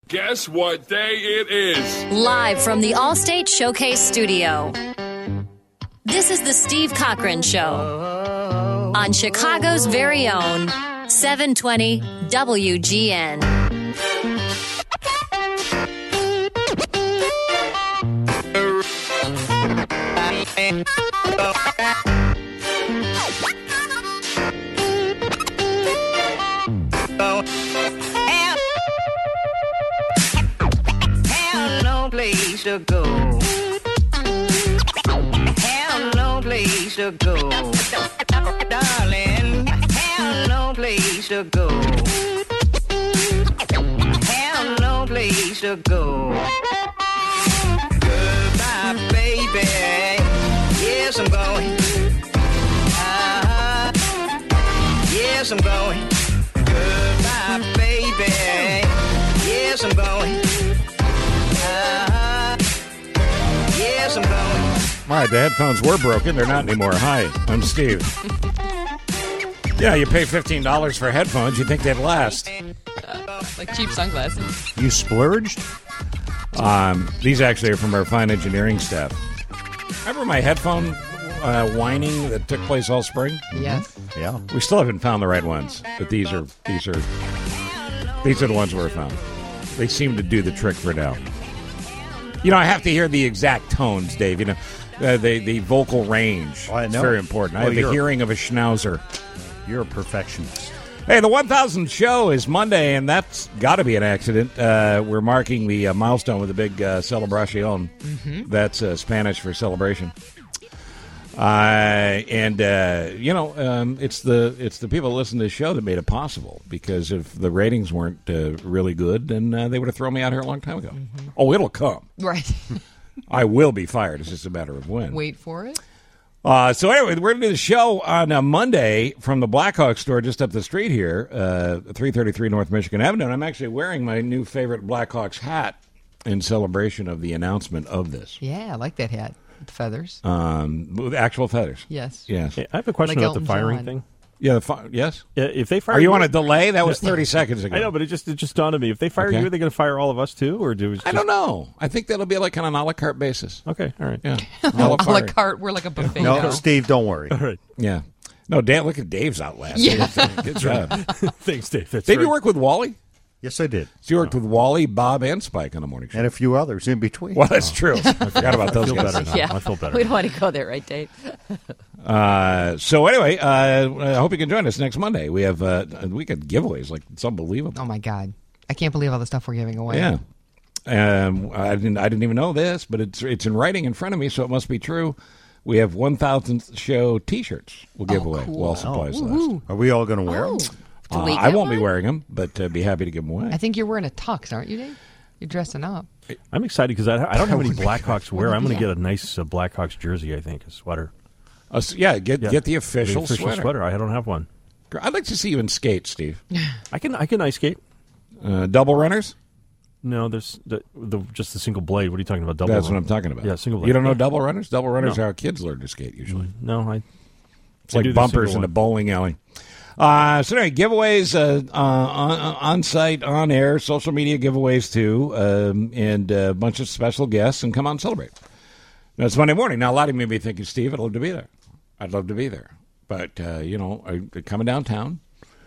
Guess what day it is? Live from the Allstate Showcase Studio. This is the Steve Cochran Show on Chicago's very own 720 WGN. Have no place to go. Have no place to go. Darling, have no place to go. Have no place to go. Goodbye, baby. Yes, I'm going. Yes, I'm going. Goodbye, baby. Yes, I'm going. Yes, I'm going. All right, the headphones were broken. They're not anymore. Hi, I'm Steve. Yeah, you pay $15 for headphones. You think they'd last. Like cheap sunglasses. You splurged? These actually are from our fine engineering staff. Remember my headphone whining that took place all spring? Yes. Yeah. We still haven't found the right ones, but these are the ones we found. They seem to do the trick for now. You know, I have to hear the exact tones, Dave. You know, the vocal range. I know. It's very important. I have the hearing of a schnauzer. You're a perfectionist. Hey, the 1000th show is Monday, and that's got to be an accident. We're marking the milestone with a big celebración. Mm-hmm. That's Spanish for celebration. It's the people that listen to the show that made it possible, because if the ratings weren't really good, then they would have thrown me out here a long time ago. Mm-hmm. Oh, it'll come. Right. I will be fired. It's just a matter of when. Wait for it. So anyway, we're going to do the show on Monday from the Blackhawk store just up the street here, 333 North Michigan Avenue. And I'm actually wearing my new favorite Blackhawks hat in celebration of the announcement of this. Yeah, I like that hat. With feathers. With actual feathers. Yes. Yes. Hey, I have a question Like about the Elton firing John. thing. Yeah. Yes. If they fire, Are you on a delay? That was 30 seconds ago. I know, but it just dawned on me. If they fire you, are they going to fire all of us too, or do? I don't know. I think that'll be like on an a la carte basis. Okay. All right. Yeah. A la carte. We're like a buffet. No, Steve, don't worry. All right. Yeah. No, Dan. Look at Dave's outlast. Yeah. Good job. Thanks, Dave. That's Did right. you work with Wally? Yes, I did. So you worked with Wally, Bob, and Spike on the morning show. And a few others in between. Well, that's true. I forgot about those guys. Better now. Yeah. I feel better. We don't want to go there, right, Dave? So anyway, I hope you can join us next Monday. We have we got giveaways. Like, it's unbelievable. Oh, my God. I can't believe all the stuff we're giving away. Yeah. I didn't even know this, but it's in writing in front of me, so it must be true. We have 1000th show T-shirts we'll give away cool. while supplies last. Are we all going to wear them? Do we I get won't be one? wearing them, but be happy to give them away. I think you're wearing a tux, aren't you, Dave? You're dressing up. I'm excited because I don't have any Blackhawks wear. I'm going to get a nice Blackhawks jersey. I think a sweater. Get the official sweater. I don't have one. I'd like to see you in skates, Steve. I can ice skate. Double runners? No, there's just the single blade. What are you talking about? Double. That's what I'm talking about. Yeah, single blade. You don't know double runners? Double runners No. are how kids learn to skate usually. No, It's like bumpers in a bowling alley. So anyway, giveaways on site, on air, social media giveaways too, and a bunch of special guests, and come on and celebrate. Now, it's Monday morning. Now, a lot of you may be thinking, Steve, I'd love to be there. I'd love to be there. But, coming downtown,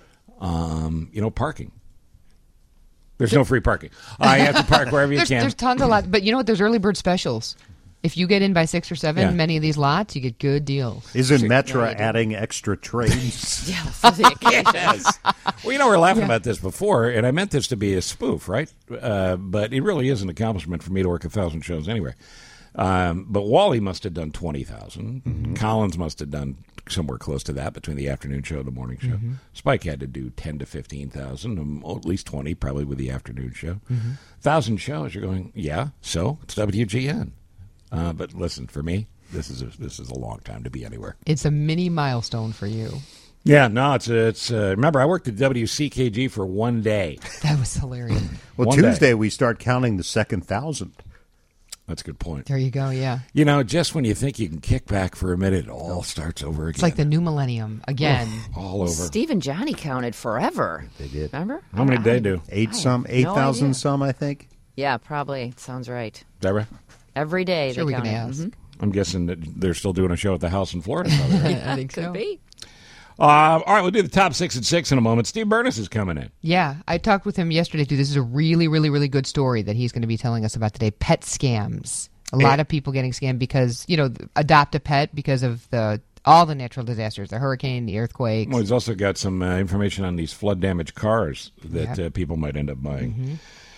parking. There's no free parking. You have to park wherever you can. There's tons of lots. But you know what? There's early bird specials. If you get in by 6 or 7, many of these lots, you get good deals. Isn't Metra adding extra trains? Yes. Well, we're laughing about this before, and I meant this to be a spoof, right? But it really is an accomplishment for me to work 1,000 shows anyway. But Wally must have done 20,000. Mm-hmm. Collins must have done somewhere close to that between the afternoon show and the morning show. Mm-hmm. Spike had to do 10 to 15,000, at least 20 probably with the afternoon show. 1,000 shows, you're going, so it's WGN. But listen, for me, this is a long time to be anywhere. It's a mini milestone for you. Yeah, no, it's. Remember, I worked at WCKG for one day. That was hilarious. Well, One Tuesday day. we start counting the second 1,000. That's a good point. There you go, yeah. You know, just when you think you can kick back for a minute, it all starts over again. It's like the new millennium again. all over. Steve and Johnny counted forever. They did. Remember? How many did they do? 8,000 idea. some, I think. Yeah, probably. Sounds right. Is that right? Every day Sure, they we can counted. ask. I'm guessing that they're still doing a show at the house in Florida. Probably. I think so. Could be. All right, we'll do the top 6 at 6 in a moment. Steve Burness is coming in. Yeah, I talked with him yesterday, too. This is a really, really, really good story that he's going to be telling us about today. Pet scams. A lot of people getting scammed because, adopt a pet because of all the natural disasters, the hurricane, the earthquakes. Well, he's also got some information on these flood-damaged cars that people might end up buying.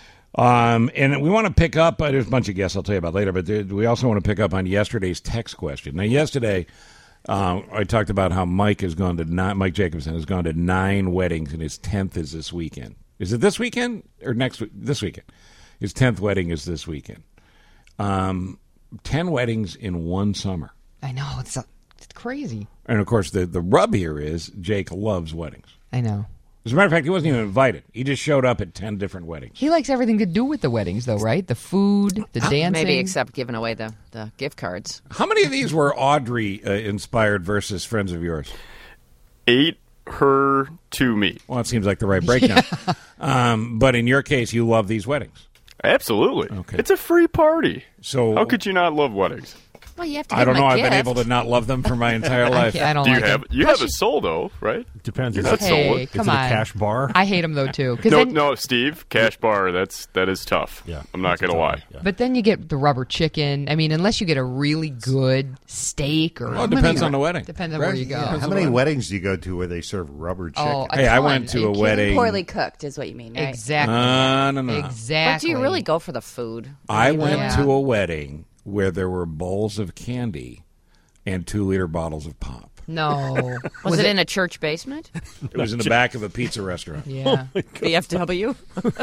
And we want to pick up, there's a bunch of guests I'll tell you about later, but we also want to pick up on yesterday's text question. Now, yesterday, I talked about how Mike Jacobson has gone to 9 weddings, and his 10th is this weekend. Is it this weekend or next week? This weekend. His 10th wedding is this weekend. 10 weddings in one summer. I know. It's crazy. And, of course, the rub here is Jake loves weddings. I know. As a matter of fact, he wasn't even invited. He just showed up at 10 different weddings. He likes everything to do with the weddings, though, right? The food, the dancing. Maybe except giving away the gift cards. How many of these were Audrey-inspired versus friends of yours? 8 her to me. Well, it seems like the right breakdown. But in your case, you love these weddings. Absolutely. Okay. It's a free party. So How could you not love weddings? Well, you have to give I don't them know. a I've gift. been able to not love them for my entire life. I don't Do you like have them. you have a soul though, right? Depends. You're Is not it, sold. Hey, is come it a on. cash bar? I hate them, though, too. 'Cause No, Steve, cash bar. That is tough. Yeah. I'm not gonna lie. Yeah. But then you get the rubber chicken. I mean, unless you get a really good steak or... Well, it depends on the wedding. Depends on where you go. How many weddings do you go to where they serve rubber chicken? Oh, a Hey, I ton. went to a It- wedding. Poorly cooked is what you mean, right? Exactly. No. Exactly. But do you really go for the food? I went Yeah. to a wedding where there were bowls of candy and 2-liter bottles of pop. No. Was it in a church basement? It was in the back of a pizza restaurant. Yeah. VFW?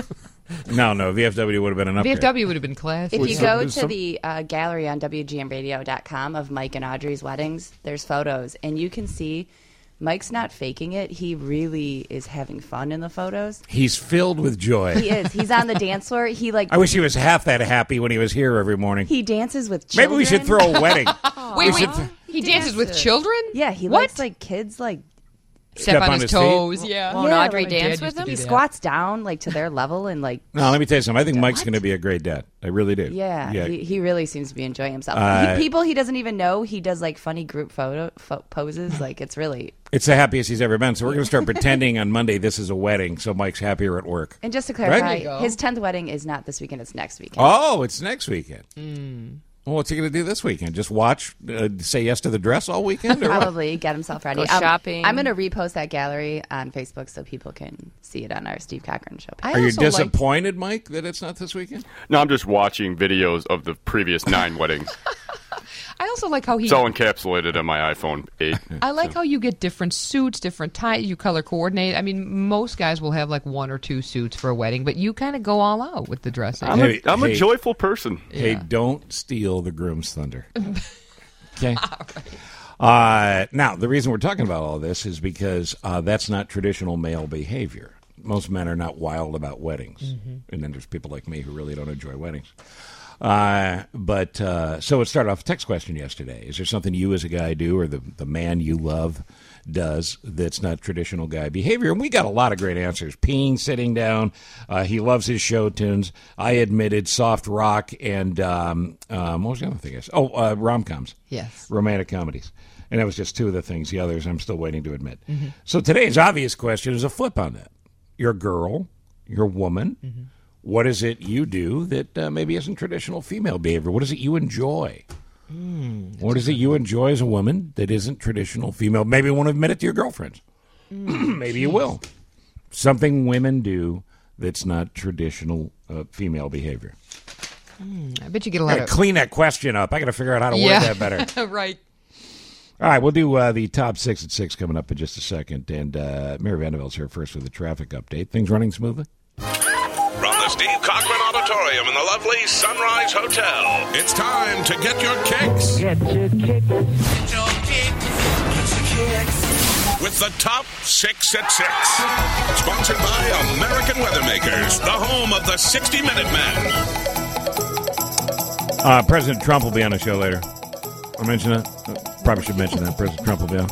No, VFW would have been an upgrade. VFW would have been classy. If you go to the gallery on WGNradio.com of Mike and Audrey's weddings, there's photos, and you can see Mike's not faking it. He really is having fun in the photos. He's filled with joy. He is. He's on the dance floor. I wish he was half that happy when he was here every morning. He dances with children. Maybe we should throw a wedding. Wait. should- He dances with children? Yeah, he What? likes kids Step on his feet? toes, yeah. Won't Yeah, Audrey like dance Dad with used to them? do he that. squats down to their level and No, let me tell you something. I think Mike's going to be a great dad. I really do. yeah, he really seems to be enjoying himself. Uh, People he doesn't even know, he does funny group poses. It's really. It's the happiest he's ever been. So we're going to start pretending on Monday this is a wedding, so Mike's happier at work. And just to Right? clarify, There you go. his 10th wedding is not this weekend; it's next weekend. Oh, it's next weekend. Well, what's he going to do this weekend? Just watch, say yes to the dress all weekend? Or what? Probably get himself ready. Go shopping. I'm going to repost that gallery on Facebook so people can see it on our Steve Cochran show page. I Are you also like- disappointed, Mike, that it's not this weekend? No, I'm just watching videos of the previous 9 weddings. I also like how he... It's all encapsulated on my iPhone 8. I like how you get different suits, different ties, you color coordinate. I mean, most guys will have 1 or 2 suits for a wedding, but you kind of go all out with the dressing. I'm a joyful person. Hey, don't steal the groom's thunder. Okay? Now, the reason we're talking about all this is because that's not traditional male behavior. Most men are not wild about weddings. And then there's people like me who really don't enjoy weddings. So it started off a text question yesterday. Is there something you as a guy do or the man you love does that's not traditional guy behavior? And we got a lot of great answers. Peeing, sitting down. He loves his show tunes. I admitted soft rock and what was the other thing? Rom-coms. Yes. Romantic comedies. And that was just 2 of the things. The others I'm still waiting to admit. So today's obvious question is a flip on that. You're a girl. You're a woman. What is it you do that maybe isn't traditional female behavior? What is it you enjoy? What is it you enjoy as a woman that isn't traditional female? Maybe you won't admit it to your girlfriends. Maybe you will. Something women do that's not traditional female behavior. I bet you get a I lot got of... to clean that question up. I got to figure out how to word that better. Right. All right, we'll do the top 6 at 6 coming up in just a second. And Mary Vanderbilt's here first with the traffic update. Things running smoothly? From the Steve Cochran Auditorium in the lovely Sunrise Hotel, it's time to get your kicks. Get your kicks. Get your kicks. Get your kicks. With the top 6 at 6. Sponsored by American Weathermakers, the home of the 60 Minute Men. President Trump will be on the show later. I'll mention that. Probably should mention that. President Trump will be on.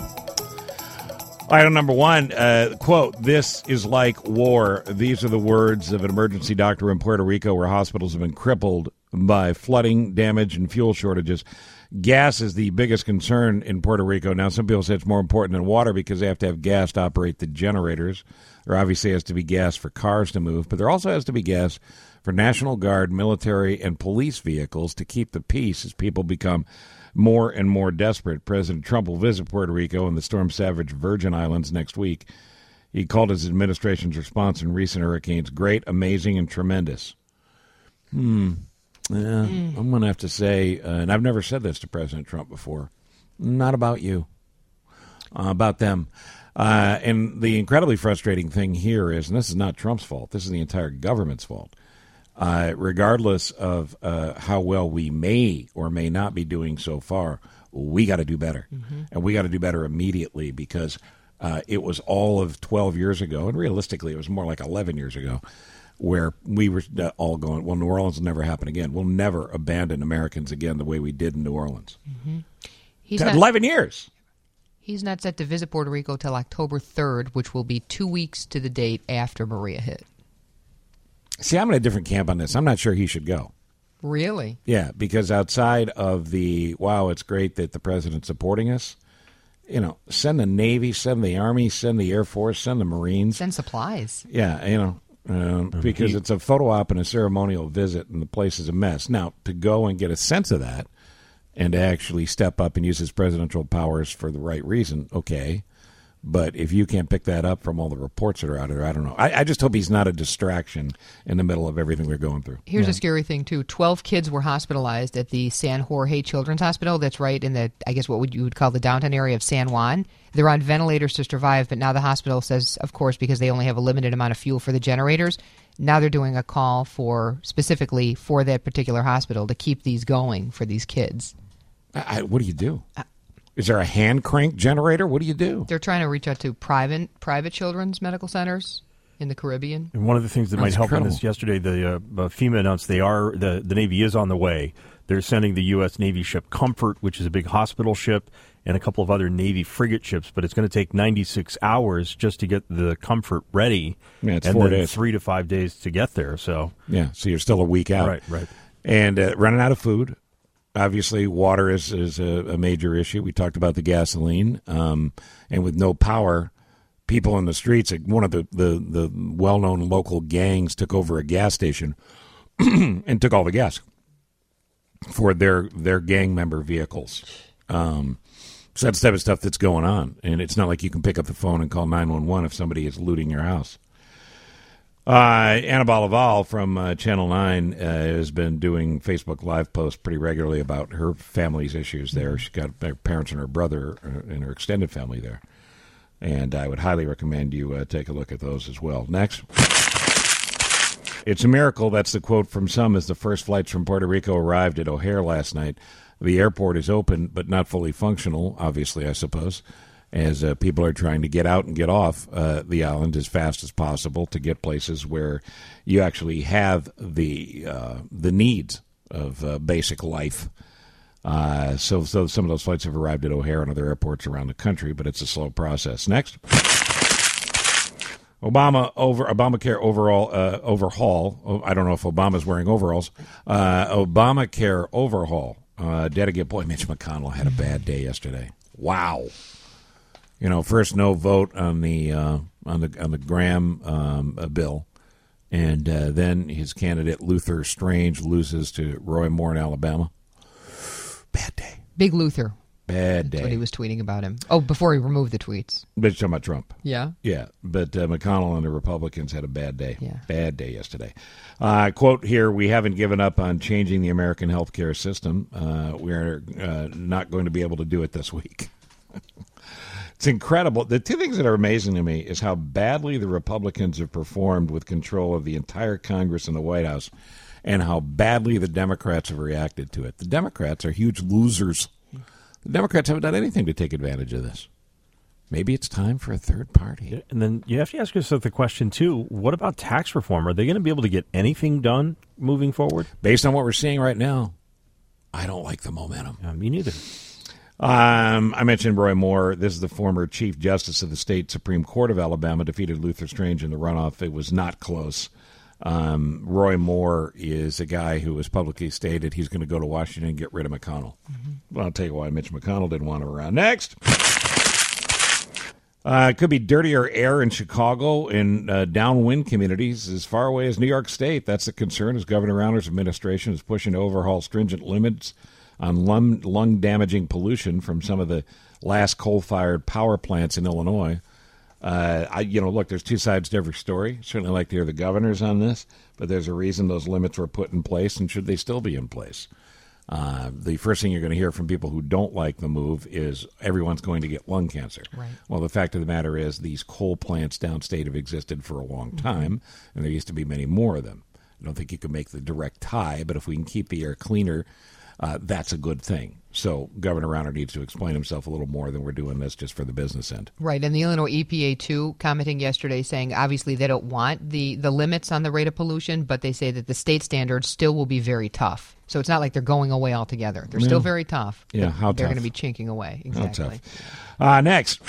Item number one, quote, "This is like war." These are the words of an emergency doctor in Puerto Rico where hospitals have been crippled by flooding, damage, and fuel shortages. Gas is the biggest concern in Puerto Rico. Now, some people say it's more important than water because they have to have gas to operate the generators. There obviously has to be gas for cars to move, but there also has to be gas for National Guard, military, and police vehicles to keep the peace as people become more and more desperate. President Trump will visit Puerto Rico and the storm-savaged Virgin Islands next week. He called his administration's response in recent hurricanes great, amazing, and tremendous. I'm going to have to say, and I've never said this to President Trump before, not about you, about them. And the incredibly frustrating thing here is, and this is not Trump's fault, this is the entire government's fault. Regardless of how well we may or may not be doing so far, we got to do better. And we got to do better immediately because it was all of 12 years ago, and realistically it was more like 11 years ago, where we were all going, well, New Orleans will never happen again. We'll never abandon Americans again the way we did in New Orleans. 11 years. He's not set to visit Puerto Rico till October 3rd, which will be 2 weeks to the date after Maria hit. See, I'm in a different camp on this. I'm not sure he should go. Really? Yeah, because outside of the, wow, it's great that the president's supporting us, send the Navy, send the Army, send the Air Force, send the Marines. Send supplies. Yeah, because it's a photo op and a ceremonial visit, and the place is a mess. Now, to go and get a sense of that and to actually step up and use his presidential powers for the right reason, okay. But if you can't pick that up from all the reports that are out there, I don't know. I just hope he's not a distraction in the middle of everything we're going through. Here's a scary thing, too. 12 kids were hospitalized at the San Jorge Children's Hospital. That's right in the, I guess what you would call the downtown area of San Juan. They're on ventilators to survive, but now the hospital says, of course, because they only have a limited amount of fuel for the generators, now they're doing a call specifically for that particular hospital to keep these going for these kids. What do you do? Is there a hand crank generator? What do you do? They're trying to reach out to private children's medical centers in the Caribbean. And one of the things that might help in this, yesterday, the FEMA announced the Navy is on the way. They're sending the U.S. Navy ship Comfort, which is a big hospital ship, and a couple of other Navy frigate ships. But it's going to take 96 hours just to get the Comfort ready. Yeah, it's and 4 then days. 3 to 5 days to get there. So you're still a week out. Right. And running out of food. Obviously, water is a major issue. We talked about the gasoline. And with no power, people in the streets, one of the well-known local gangs took over a gas station and took all the gas for their gang member vehicles. So that's the type of stuff that's going on. And it's not like you can pick up the phone and call 911 if somebody is looting your house. Anna Balaval from Channel 9 has been doing Facebook Live posts pretty regularly about her family's issues there. She's got her parents and her brother and her extended family there. And I would highly recommend you take a look at those as well. Next. It's a miracle, that's the quote from some, as the first flights from Puerto Rico arrived at O'Hare last night. The airport is open, but not fully functional, obviously, I suppose, as people are trying to get out and get off the island as fast as possible to get places where you actually have the needs of basic life. So some of those flights have arrived at O'Hare and other airports around the country, but it's a slow process. Next. Obamacare overhaul. I don't know if Obama's wearing overalls. Obamacare overhaul. Boy, Mitch McConnell had a bad day yesterday. Wow. First no vote on the Graham bill, and then his candidate Luther Strange loses to Roy Moore in Alabama. Bad day. Big Luther. Bad day. That's what he was tweeting about him. Oh, before he removed the tweets. But you're talking about Trump. Yeah? Yeah, but McConnell and the Republicans had a bad day. Yeah. Bad day yesterday. Quote here, "We haven't given up on changing the American health care system. We're not going to be able to do it this week." It's incredible. The two things that are amazing to me is how badly the Republicans have performed with control of the entire Congress and the White House, and how badly the Democrats have reacted to it. The Democrats are huge losers. The Democrats haven't done anything to take advantage of this. Maybe it's time for a third party. And then you have to ask yourself the question, too, what about tax reform? Are they going to be able to get anything done moving forward? Based on what we're seeing right now, I don't like the momentum. Me neither. I mentioned Roy Moore. This is the former Chief Justice of the State Supreme Court of Alabama, defeated Luther Strange in the runoff. It was not close. Roy Moore is a guy who has publicly stated he's going to go to Washington and get rid of McConnell. Well, I'll tell you why Mitch McConnell didn't want him around. Next. It could be dirtier air in Chicago in downwind communities as far away as New York State. That's the concern as Governor Rauner's administration is pushing to overhaul stringent limits on lung-damaging pollution from some of the last coal-fired power plants in Illinois. Look, there's two sides to every story. Certainly like to hear the governors on this, but there's a reason those limits were put in place, and should they still be in place? The first thing you're going to hear from people who don't like the move is everyone's going to get lung cancer. Right. Well, the fact of the matter is these coal plants downstate have existed for a long time, and there used to be many more of them. I don't think you can make the direct tie, but if we can keep the air cleaner, that's a good thing. So Governor Rauner needs to explain himself a little more than we're doing this just for the business end. Right, and the Illinois EPA, too, commenting yesterday saying obviously they don't want the limits on the rate of pollution, but they say that the state standards still will be very tough. So it's not like they're going away altogether. They're still very tough. Yeah, how they're tough? going to be chinking away. Exactly. How tough? Next.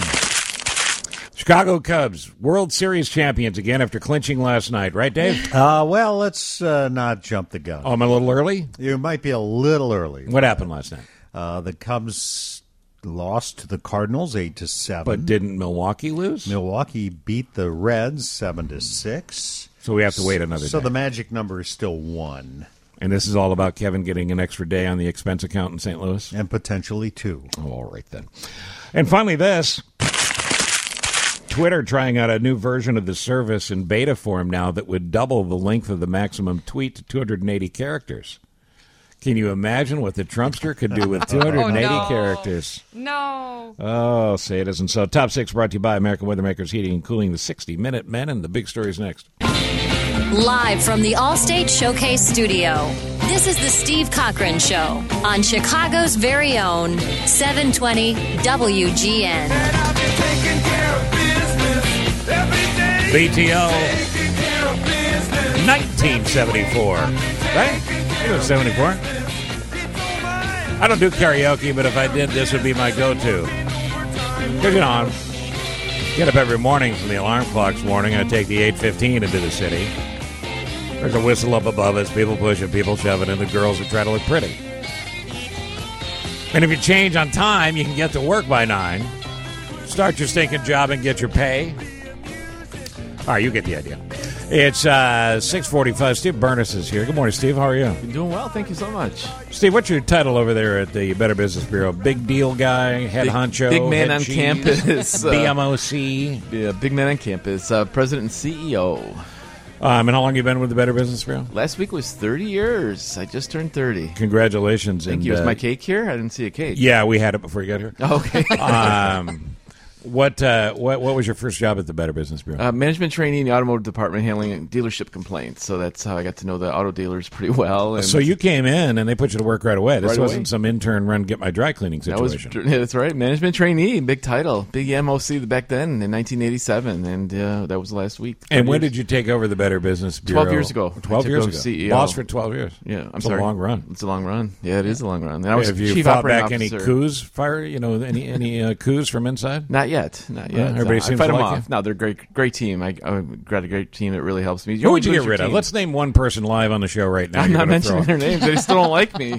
Chicago Cubs, World Series champions again after clinching last night. Right, Dave? Well, let's not jump the gun. Oh, I'm a little early? You might be a little early. What happened last night? The Cubs lost to the Cardinals 8-7. But didn't Milwaukee lose? Milwaukee beat the Reds 7-6. So we have to wait another day. So the magic number is still 1. And this is all about Kevin getting an extra day on the expense account in St. Louis? And potentially 2. Oh, all right then. And finally this. Twitter trying out a new version of the service in beta form now that would double the length of the maximum tweet to 280 characters. Can you imagine what the Trumpster could do with 280 characters? No. Oh, say it isn't so. Top 6 brought to you by American Weathermakers Heating and Cooling, the 60-minute men, and the big stories next. Live from the Allstate Showcase Studio, this is the Steve Cochran Show on Chicago's very own 720 WGN. BTO 1974. Right? It was 74. I don't do karaoke, but if I did, this would be my go-to. Because, I get up every morning from the alarm clock's warning. I take the 8:15 into the city. There's a whistle up above us. People pushing, people shoving, and the girls who try to look pretty. And if you change on time, you can get to work by 9. Start your stinking job and get your pay. All right, you get the idea. It's 6:45. Steve Burness is here. Good morning, Steve. How are you? I'm doing well. Thank you so much. Steve, what's your title over there at the Better Business Bureau? Big deal guy, head honcho, big man head on cheese, campus, BMOC. Yeah, big man on campus, president and CEO. And how long have you been with the Better Business Bureau? Last week was 30 years. I just turned 30. Congratulations. Thank you. Is my cake here? I didn't see a cake. Yeah, we had it before you got here. Oh, okay. What was your first job at the Better Business Bureau? Management training in the automotive department, handling dealership complaints. So that's how I got to know the auto dealers pretty well. And so you came in and they put you to work right away. This right wasn't away. some intern run get my dry cleaning situation. That's right. Management trainee, big title, big MOC back then in 1987, and that was last week. And when did you take over the Better Business Bureau? 12 years ago. 12 years ago. CEO. Boss for 12 years. Yeah, It's a long run. It's a long run. Yeah, it is a long run. And I was Have you chief fought operating back officer. any coups? Any coups from inside? Not yet. Everybody seems I fight to them like off. No, they're great team. I've got a great team that really helps me. Who would you get rid of? Let's name one person live on the show right now. I'm not mentioning their names. They still don't like me.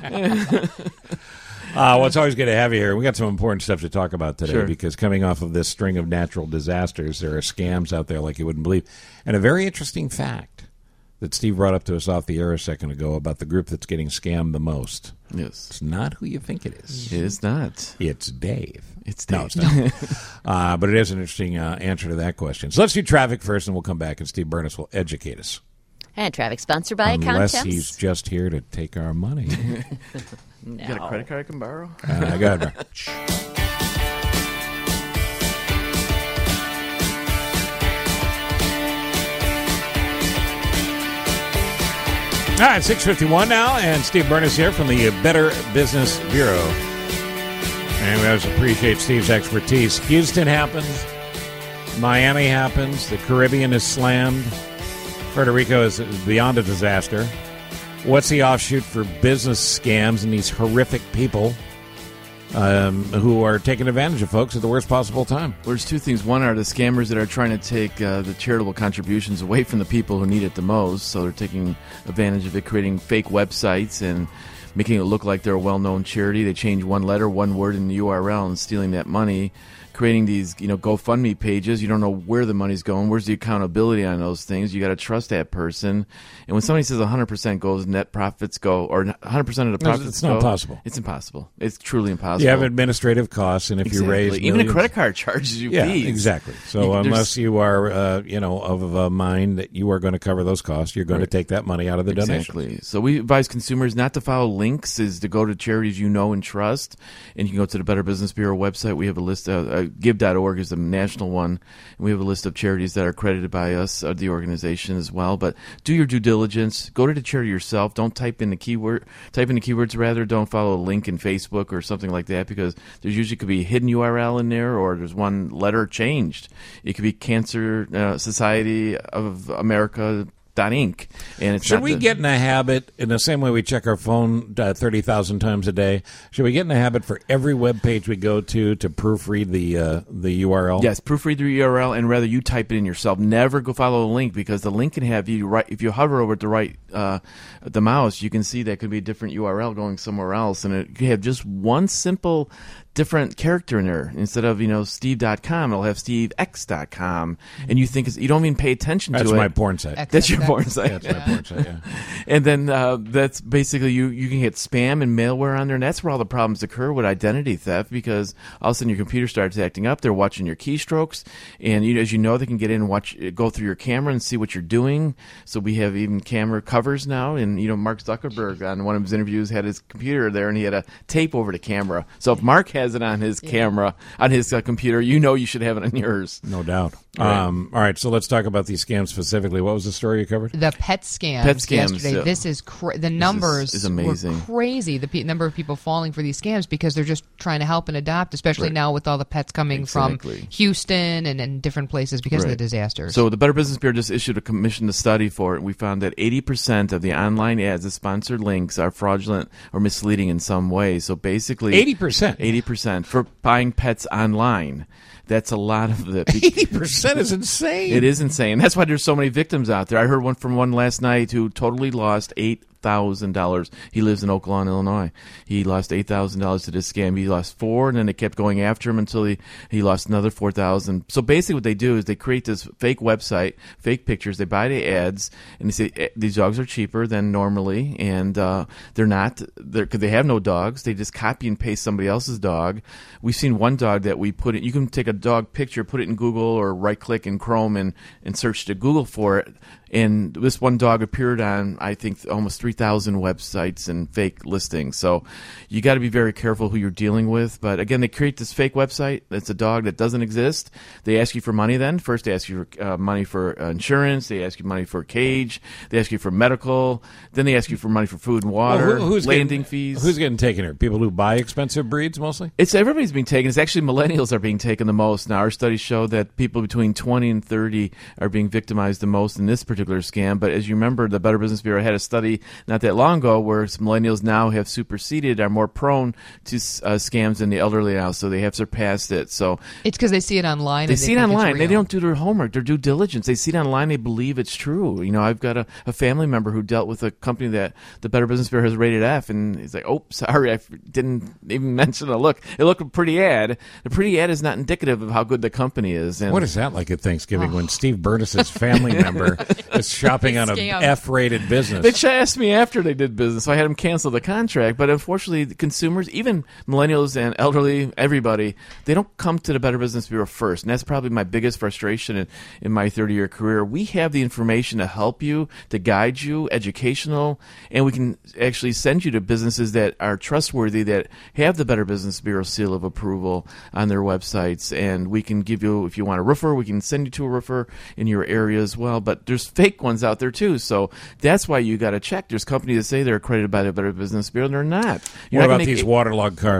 Well, it's always good to have you here. We got some important stuff to talk about today because coming off of this string of natural disasters, there are scams out there like you wouldn't believe. And a very interesting fact that Steve brought up to us off the air a second ago about the group that's getting scammed the most. Yes. It's not who you think it is. It is not. It's Dave. It's Dave. No, it's not. But it is an interesting answer to that question. So let's do traffic first, and we'll come back, and Steve Burness will educate us. And traffic sponsored by Unless Context. he's just here to take our money. You got a credit card I can borrow? Go ahead. All right, 6:51 now, and Steve Burness here from the Better Business Bureau. And we always appreciate Steve's expertise. Houston happens. Miami happens. The Caribbean is slammed. Puerto Rico is beyond a disaster. What's the offshoot for business scams and these horrific people who are taking advantage of folks at the worst possible time? Well, there's two things. One are the scammers that are trying to take the charitable contributions away from the people who need it the most. So they're taking advantage of it, creating fake websites and making it look like they're a well-known charity. They change one letter, one word in the URL and stealing that money. Creating these, GoFundMe pages. You don't know where the money's going. Where's the accountability on those things? You got to trust that person. And when somebody says 100% goes, net profits go, or 100% of the profits it's not possible. It's impossible. It's truly impossible. You have administrative costs, and if you raise even millions, a credit card charges you fees. Exactly. So unless you are, of a mind that you are going to cover those costs, you're going to take that money out of the donation. Exactly. So we advise consumers not to follow links, is to go to charities you know and trust. And you can go to the Better Business Bureau website. We have a list of Give.org is the national one. And we have a list of charities that are accredited by us, the organization as well. But do your due diligence. Go to the charity yourself. Don't type in the keywords rather. Don't follow a link in Facebook or something like that, because there's usually could be a hidden URL in there, or there's one letter changed. It could be Cancer Society of America. Inc. And it's should we get in a habit, in the same way we check our phone 30,000 times a day, should we get in a habit for every web page we go to proofread the URL? Yes, proofread the URL, and rather you type it in yourself. Never go follow a link, because the link can have you right. If you hover over the the mouse, you can see that could be a different URL going somewhere else, and it can have just one simple different character in there. Instead of Steve.com, it'll have SteveX.com, and you think you don't even pay attention to it. That's my porn site. That's your porn site. That's my porn site. Yeah. And then that's basically you can get spam and malware on there, and that's where all the problems occur with identity theft, because all of a sudden your computer starts acting up. They're watching your keystrokes, and as you know, they can get in and go through your camera and see what you're doing. So we have even camera covers now, and Mark Zuckerberg on one of his interviews had his computer there, and he had a tape over the camera. So if Mark has it on his camera, on his computer, you should have it on yours. No doubt. Right. All right, so let's talk about these scams specifically. What was the story you covered? The pet scams. Yesterday. Yeah. This is the numbers is amazing. Were crazy. The number of people falling for these scams because they're just trying to help and adopt, especially now with all the pets coming from Houston and different places because of the disasters. So the Better Business Bureau just commissioned a study for it. We found that 80% of the online ads, the sponsored links, are fraudulent or misleading in some way. So basically, 80% for buying pets online. That's a lot of the 80% is insane. It is insane. That's why there's so many victims out there. I heard one last night who totally lost $8,000. He lives in Oak Lawn, Illinois. He lost $8,000 to this scam. He lost $4,000, and then they kept going after him until he lost another $4,000. So basically what they do is they create this fake website, fake pictures. They buy the ads, and they say these dogs are cheaper than normally, and they're not. Because they have no dogs. They just copy and paste somebody else's dog. We've seen one dog that we put in. You can take a dog picture, put it in Google, or right-click in Chrome and search to Google for it. And this one dog appeared on, I think, almost 3,000 websites and fake listings. So you got to be very careful who you're dealing with. But again, they create this fake website. That's a dog that doesn't exist. They ask you for money then. First, they ask you for money for insurance. They ask you money for a cage. They ask you for medical. Then they ask you for money for food and water, landing fees. Who's getting taken here? People who buy expensive breeds mostly? Everybody's being taken. It's actually millennials are being taken the most. Now, our studies show that people between 20 and 30 are being victimized the most in this particular scam. But as you remember, the Better Business Bureau had a study not that long ago where millennials now have superseded, are more prone to scams than the elderly now, so they have surpassed it. So it's because they see it online. They see it online. They don't do their homework, their due diligence. They see it online. They believe it's true. I've got a family member who dealt with a company that the Better Business Bureau has rated F, and he's like, "Oh, sorry, I didn't even mention a look. It looked a pretty ad. The pretty ad is not indicative of how good the company is." And what is that like at Thanksgiving when Steve Burness's family member is shopping on an F-rated business? They asked me after they did business, so I had them cancel the contract. But unfortunately, the consumers, even millennials and elderly, everybody, they don't come to the Better Business Bureau first. And that's probably my biggest frustration in my 30-year career. We have the information to help you, to guide you, educational, and we can actually send you to businesses that are trustworthy, that have the Better Business Bureau seal of approval on their websites. And we can give you, if you want a roofer, we can send you to a roofer in your area as well. But there's fake ones out there too, so that's why you got to check. There's companies that say they're accredited by the Better Business Bureau, and they're not. What about these waterlogged cars?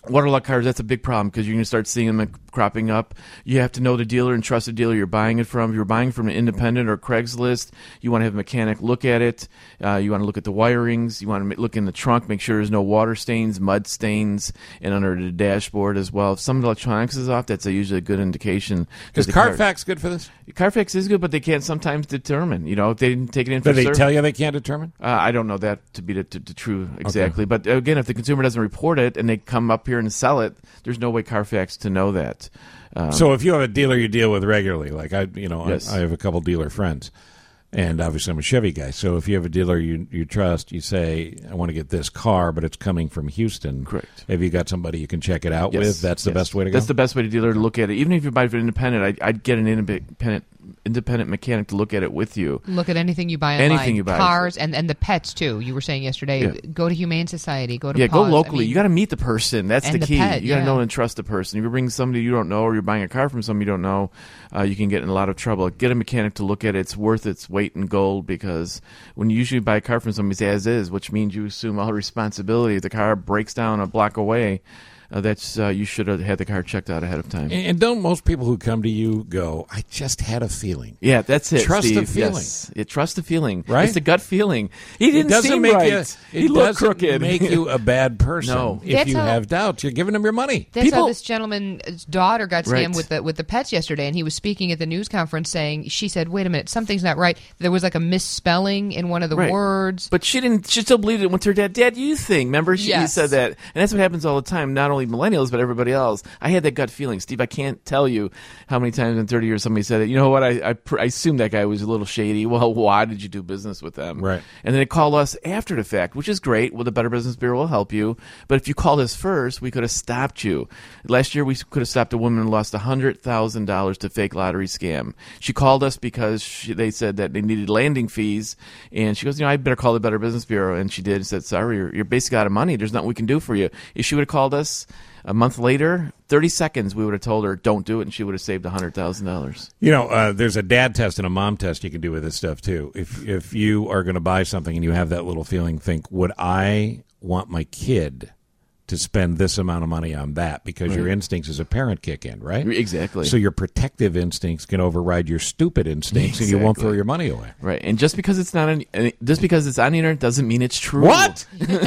Waterlogged cars, that's a big problem because you're going to start seeing them cropping up. You have to know the dealer and trust the dealer you're buying it from. If you're buying from an independent or Craigslist, you want to have a mechanic look at it. You want to look at the wirings. You want to look in the trunk, make sure there's no water stains, mud stains, and under the dashboard as well. If some of the electronics is off, that's usually a good indication. Is Carfax good for this? Carfax is good, but they can't sometimes determine. If they didn't take it in for Did they service. tell you they can't determine? I don't know that to be the true exactly. Okay. But again, if the consumer doesn't report it and they come up here and sell it, there's no way Carfax to know that. So if you have a dealer you deal with regularly, like Yes. I have a couple dealer friends, and obviously I'm a Chevy guy. So if you have a dealer you trust, you say, I want to get this car, but it's coming from Houston. Correct. Have you got somebody you can check it out Yes. with? That's the Yes. best way to go? That's the best way to dealer to look at it. Even if you buy it from an independent, I'd get an independent mechanic to look at it with you. Look at anything you buy online. Anything you buy. Cars and the pets, too. You were saying yesterday, Yeah. go to Humane Society, go to Yeah, go Paws. locally. You got to meet the person. That's and the the key. pet, You got to yeah. know and trust the person. If you bring somebody you don't know or you're buying a car from somebody you don't know, you can get in a lot of trouble. Get a mechanic to look at it. It's worth its weight in gold because when you usually buy a car from somebody as is, which means you assume all responsibility. If the car breaks down a block away, that's you should have had the car checked out ahead of time. And don't most people who come to you go, I just had a feeling? Yeah, that's it. Trust Steve. the feeling. Yes. Yeah, trust the feeling. Right? It's the gut feeling. He didn't It doesn't seem make right. you. He looked doesn't crooked. make you a bad person. No. If That's you how- have doubts, you're giving them your money. That's how this gentleman's daughter got scammed Right. with the pets yesterday, and he was speaking at the news conference saying, she said, wait a minute, something's not right. There was like a misspelling in one of the Right. words. But she didn't. She still believed it. Went to her dad. Dad, you think? Remember, he Yes. said that, and that's what happens all the time. Not only millennials, but everybody else. I had that gut feeling, Steve. I can't tell you how many times in 30 years somebody said it. You know what? I assumed that guy was a little shady. Well, why did you do business with them? Right. And then they call us after the fact, which is great. Well, the Better Business Bureau will help you. But if you called us first, we could have stopped you. Last year, we could have stopped a woman who lost $100,000 to fake lottery scam. She called us because they said that they needed landing fees, and she goes, I better call the Better Business Bureau. And she did and said, sorry, you're basically out of money. There's nothing we can do for you. If she would have called us a month later, 30 seconds, we would have told her, don't do it, and she would have saved $100,000. There's a dad test and a mom test you can do with this stuff, too. If you are going to buy something and you have that little feeling, think, would I want my kid to spend this amount of money on that? Because your instincts as a parent kick in, right? Exactly. So your protective instincts can override your stupid instincts, and you won't throw your money away. Right, and just because it's not on the internet doesn't mean it's true. What?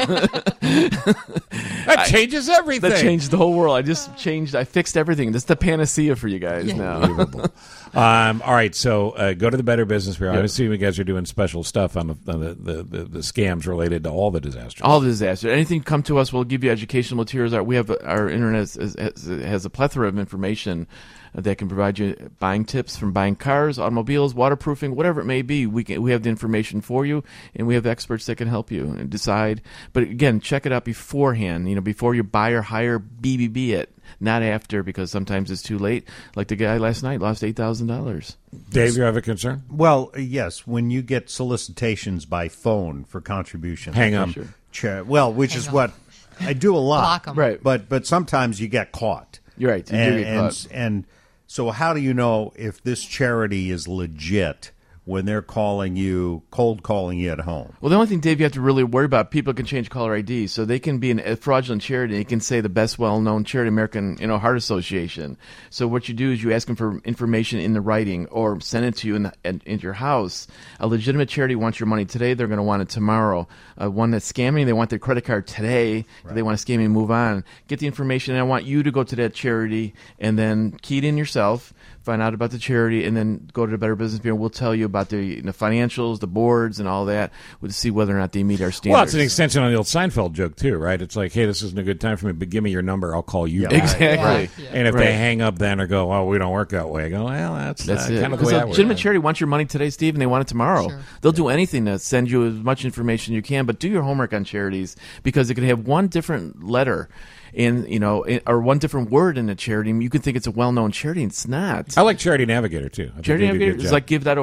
That changes everything. That changed the whole world. I fixed everything. This is the panacea for you guys now. Unbelievable. All right, so go to the Better Business Bureau. I assume you guys are doing special stuff on the scams related to all the disasters. All the disasters. Anything come to us, we'll give you educational materials. We have our internet has a plethora of information that can provide you buying tips from buying cars, automobiles, waterproofing, whatever it may be. We have the information for you, and we have experts that can help you and decide. But again, check it out beforehand. Before you buy or hire, BBB it, not after, because sometimes it's too late. Like the guy last night lost $8,000. Dave, you have a concern? Well, yes. When you get solicitations by phone for contributions, hang on. Which is what I do a lot. Block 'em. Right. But sometimes you get caught. You're right. You do get caught. And so how do you know if this charity is legit when they're cold calling you at home? Well, the only thing, Dave, you have to really worry about, people can change caller ID, so they can be a fraudulent charity. It can say the best well-known charity, American Heart Association. So what you do is you ask them for information in the writing or send it to you in your house. A legitimate charity wants your money today. They're going to want it tomorrow. One that's scamming, they want their credit card today. Right. They want to scam you and move on. Get the information, and I want you to go to that charity and then key it in yourself, find out about the charity, and then go to the Better Business Bureau. We'll tell you about the financials, the boards, and all that. We'll see whether or not they meet our standards. Well, it's an extension on the old Seinfeld joke, too, right? It's like, hey, this isn't a good time for me, but give me your number. I'll call you back. Exactly. Right. Yeah. And if they hang up then or go, we don't work that way, I go, well, that's it. kind of the Because way a I work. legitimate charity wants your money today, Steve, and they want it tomorrow. Sure. They'll do anything to send you as much information you can, but do your homework on charities, because it could have one different letter or one different word in a charity. You can think it's a well-known charity, and it's not. I like Charity Navigator, too. Charity Navigator is like give.org, Yep. right?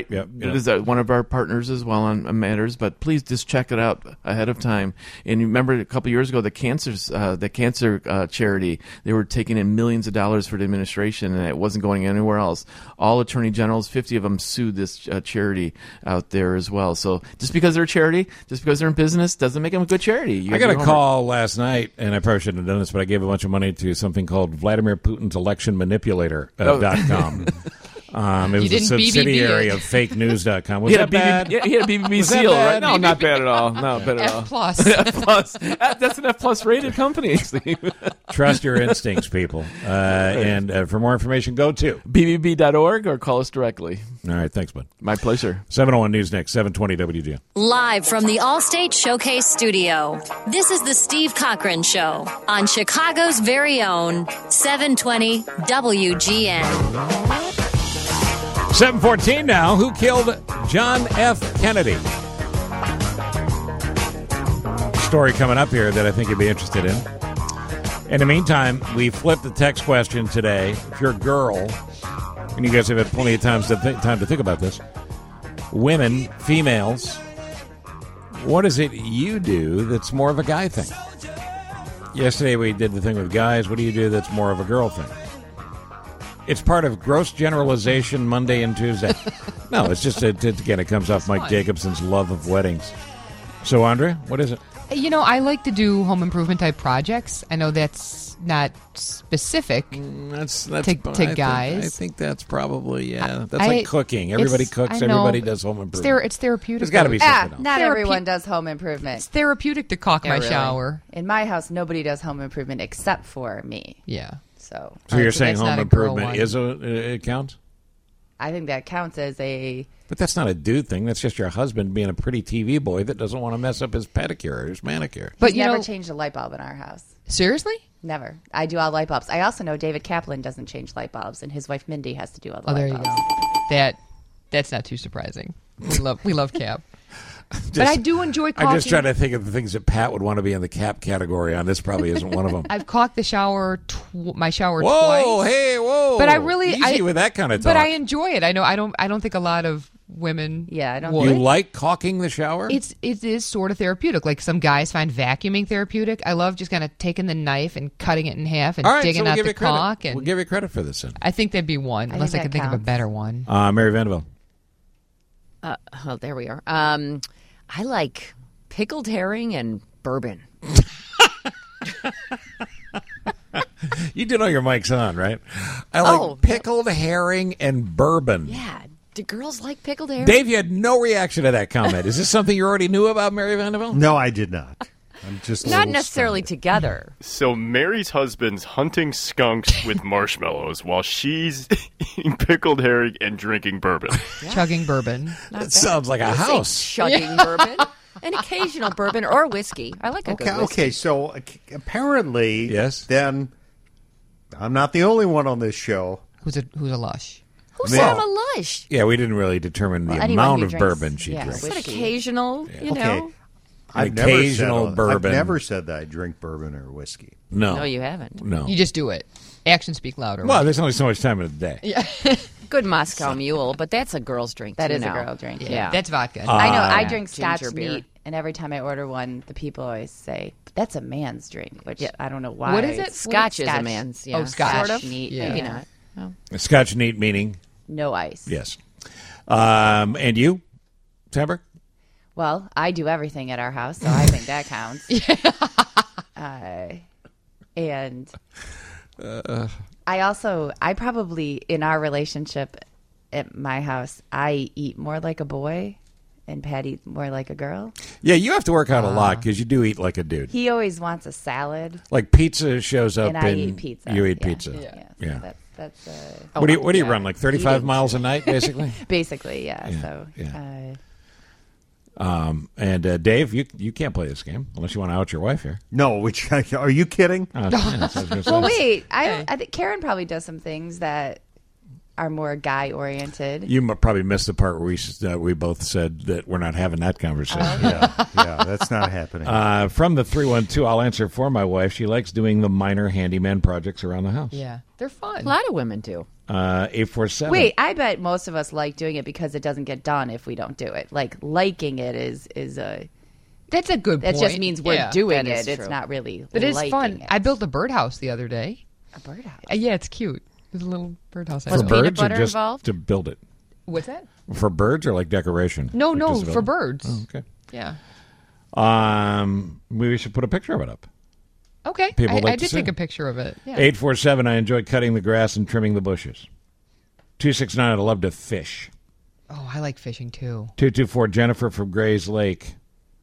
Right. Yep. It is one of our partners as well on matters, but please just check it out ahead of time. And you remember a couple years ago, the cancer charity, they were taking in millions of dollars for the administration, and it wasn't going anywhere else. All attorney generals, 50 of them, sued this charity out there as well. So just because they're a charity, just because they're in business, doesn't make them a good charity. I got a call last night, and I probably shouldn't have done this, but I gave a bunch of money to something called Vladimir Putin's Election Manipulator.com. It was a subsidiary of fakenews.com. Was that bad? He had a BBB Was that seal, bad? right? No, not bad at all. Not bad at all. F plus. F plus. That's an F plus rated company, Steve. Trust your instincts, people. And for more information, go to bbb.org or call us directly. All right, thanks, bud. My pleasure. 701 News next, 720 WGN. Live from the Allstate Showcase Studio, this is the Steve Cochran Show on Chicago's very own 720 WGN. 7:14 now. Who killed John F. Kennedy? Story coming up here that I think you'd be interested in. In the meantime, we flipped the text question today. If you're a girl, and you guys have had plenty of time to think about this, women, females, what is it you do that's more of a guy thing? Yesterday we did the thing with guys. What do you do that's more of a girl thing? It's part of gross generalization Monday and Tuesday. No, it's just, again, it comes off Mike Jacobson's love of weddings. So, Andrea, what is it? You know, I like to do home improvement type projects. I know that's not specific That's to guys. I think that's probably, that's like cooking. Everybody cooks. I know. Everybody does home improvement. It's therapeutic. There's got to be something else. Not everyone does home improvement. It's therapeutic to caulk my really. shower. In my house, nobody does home improvement except for me. Yeah. So you're saying that's home not a girl improvement one. is it counts? I think that counts as a... But that's not a dude thing. That's just your husband being a pretty TV boy that doesn't want to mess up his pedicure or his manicure. But you never changed a light bulb in our house. Seriously? Never. I do all light bulbs. I also know David Kaplan doesn't change light bulbs, and his wife Mindy has to do all the light bulbs. There you go. That's not too surprising. We love Cap. But I do enjoy caulking. I'm just trying to think of the things that Pat would want to be in the Cap category on. This probably isn't one of them. I've caulked the shower, my shower whoa, twice. Hey, whoa! But I really easy with that kind of talk. But I enjoy it. I know. I don't think a lot of women. Yeah, I don't. would. You like caulking the shower? It is sort of therapeutic. Like some guys find vacuuming therapeutic. I love just kind of taking the knife and cutting it in half and digging out the caulk. And we'll give you credit for this. Then. I think that'd be one, unless I could think of a better one. Mary Vanderbilt. Oh, there we are. I like pickled herring and bourbon. You do know your mic's on, right? I like pickled herring and bourbon. Yeah. Do girls like pickled herring? Dave, you had no reaction to that comment. Is this something you already knew about Mary Vanderbilt? No, I did not. I'm just not necessarily together. So Mary's husband's hunting skunks with marshmallows while she's eating pickled herring and drinking bourbon. Chugging bourbon. That sounds like a house. Chugging bourbon. An occasional bourbon or whiskey. I like a good whiskey. Okay, so apparently, yes. Then I'm not the only one on this show who's a lush. Who said I'm a lush? Yeah, we didn't really determine the amount of bourbon she drinks. An occasional, you know. Occasional bourbon. I've never said that I drink bourbon or whiskey. No, you haven't. No, you just do it. Actions speak louder. Well, there's only so much time in the day. Yeah. Good Moscow Mule, but that's a girl's drink. That too is now. a girl drink. Yeah, that's vodka. I know. I drink Scotch ginger beer. neat, and every time I order one, the people always say that's a man's drink, which I don't know why. What is it? Scotch is a man's. Yeah. Oh, Scotch. Sort of. Neat. Yeah. Maybe not. Oh. Scotch neat meaning no ice. Yes. And you, Tamber? Well, I do everything at our house, so I think that counts. And I probably, in our relationship at my house, I eat more like a boy and Pat eats more like a girl. Yeah, you have to work out a lot because you do eat like a dude. He always wants a salad. Like pizza shows up and I eat pizza. You eat Yeah. pizza. Yeah. So that's what do you run, like 35 miles a night, basically? Basically, yeah. Yeah, So, and Dave, you can't play this game unless you want to out your wife here. No, which are you kidding? well, wait. I think Karen probably does some things that are more guy oriented. You probably missed the part where we both said that we're not having that conversation. Yeah, that's not happening. From the 312, I'll answer for my wife. She likes doing the minor handyman projects around the house. Yeah, they're fun. A lot of women do. 847. Wait, I bet most of us like doing it because it doesn't get done if we don't do it. Like liking it is a. That's a good point. That just means we're doing that is it. It's true. not really. But it's liking fun. It. I built a birdhouse the other day. A birdhouse. Yeah, it's cute. There's a little birdhouse. Was for peanut birds or butter just involved? to build it? What's that? For birds or like decoration? No, Like no, just to for build it? birds. Oh, okay. Yeah. Maybe we should put a picture of it up. Okay. People like I to did see take it. a picture of it. Yeah. 847, I enjoy cutting the grass and trimming the bushes. 269, I love to fish. Oh, I like fishing too. 224, Jennifer from Grays Lake.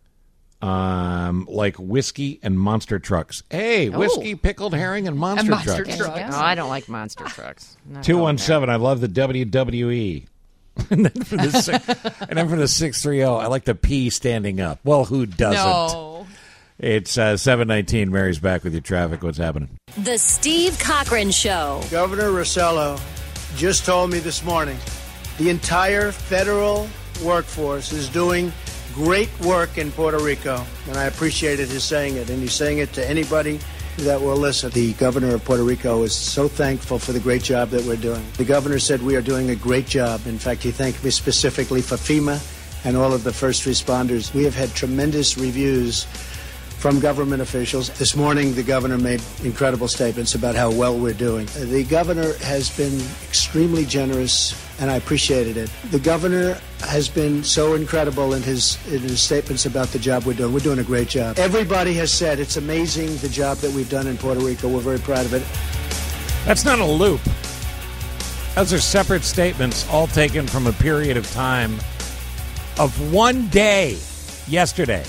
Like whiskey and monster trucks. Hey, whiskey, pickled herring, and monster trucks. No, I don't like monster trucks. Not 217, I love the WWE. and then for the 630, I like the P standing up. Well, who doesn't? No. It's 719. Mary's back with your traffic. What's happening? The Steve Cochran Show. Governor Rossello just told me this morning the entire federal workforce is doing great work in Puerto Rico, and I appreciated his saying it, and he's saying it to anybody that will listen. The governor of Puerto Rico is so thankful for the great job that we're doing. The governor said we are doing a great job. In fact, he thanked me specifically for FEMA and all of the first responders. We have had tremendous reviews from government officials. This morning, the governor made incredible statements about how well we're doing. The governor has been extremely generous, and I appreciated it. The governor has been so incredible in his statements about the job we're doing. We're doing a great job. Everybody has said it's amazing the job that we've done in Puerto Rico. We're very proud of it. That's not a loop. Those are separate statements, all taken from a period of time of one day yesterday.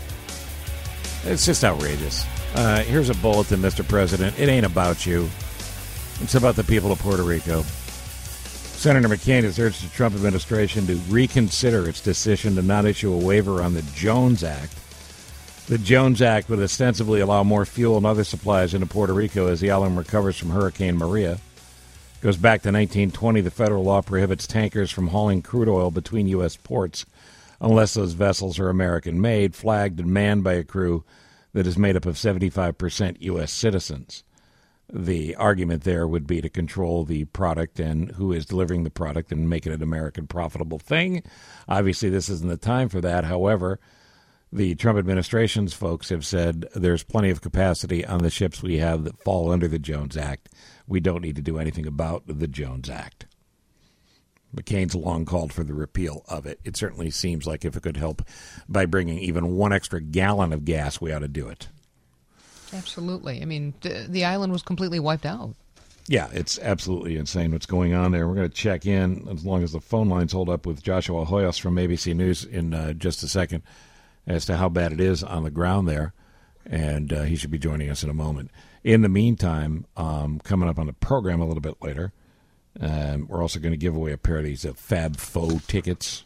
It's just outrageous. Here's a bulletin, Mr. President. It ain't about you. It's about the people of Puerto Rico. Senator McCain has urged the Trump administration to reconsider its decision to not issue a waiver on the Jones Act. The Jones Act would ostensibly allow more fuel and other supplies into Puerto Rico as the island recovers from Hurricane Maria. It goes back to 1920. The federal law prohibits tankers from hauling crude oil between U.S. ports unless those vessels are American-made, flagged, and manned by a crew that is made up of 75% U.S. citizens. The argument there would be to control the product and who is delivering the product and make it an American profitable thing. Obviously, this isn't the time for that. However, the Trump administration's folks have said there's plenty of capacity on the ships we have that fall under the Jones Act. We don't need to do anything about the Jones Act. McCain's long called for the repeal of it. It certainly seems like if it could help by bringing even one extra gallon of gas, we ought to do it. Absolutely. I mean, the island was completely wiped out. Yeah, it's absolutely insane what's going on there. We're going to check in, as long as the phone lines hold up, with Joshua Hoyos from ABC News in just a second as to how bad it is on the ground there. And he should be joining us in a moment. In the meantime, coming up on the program a little bit later, we're also going to give away a pair of these Fab Faux tickets.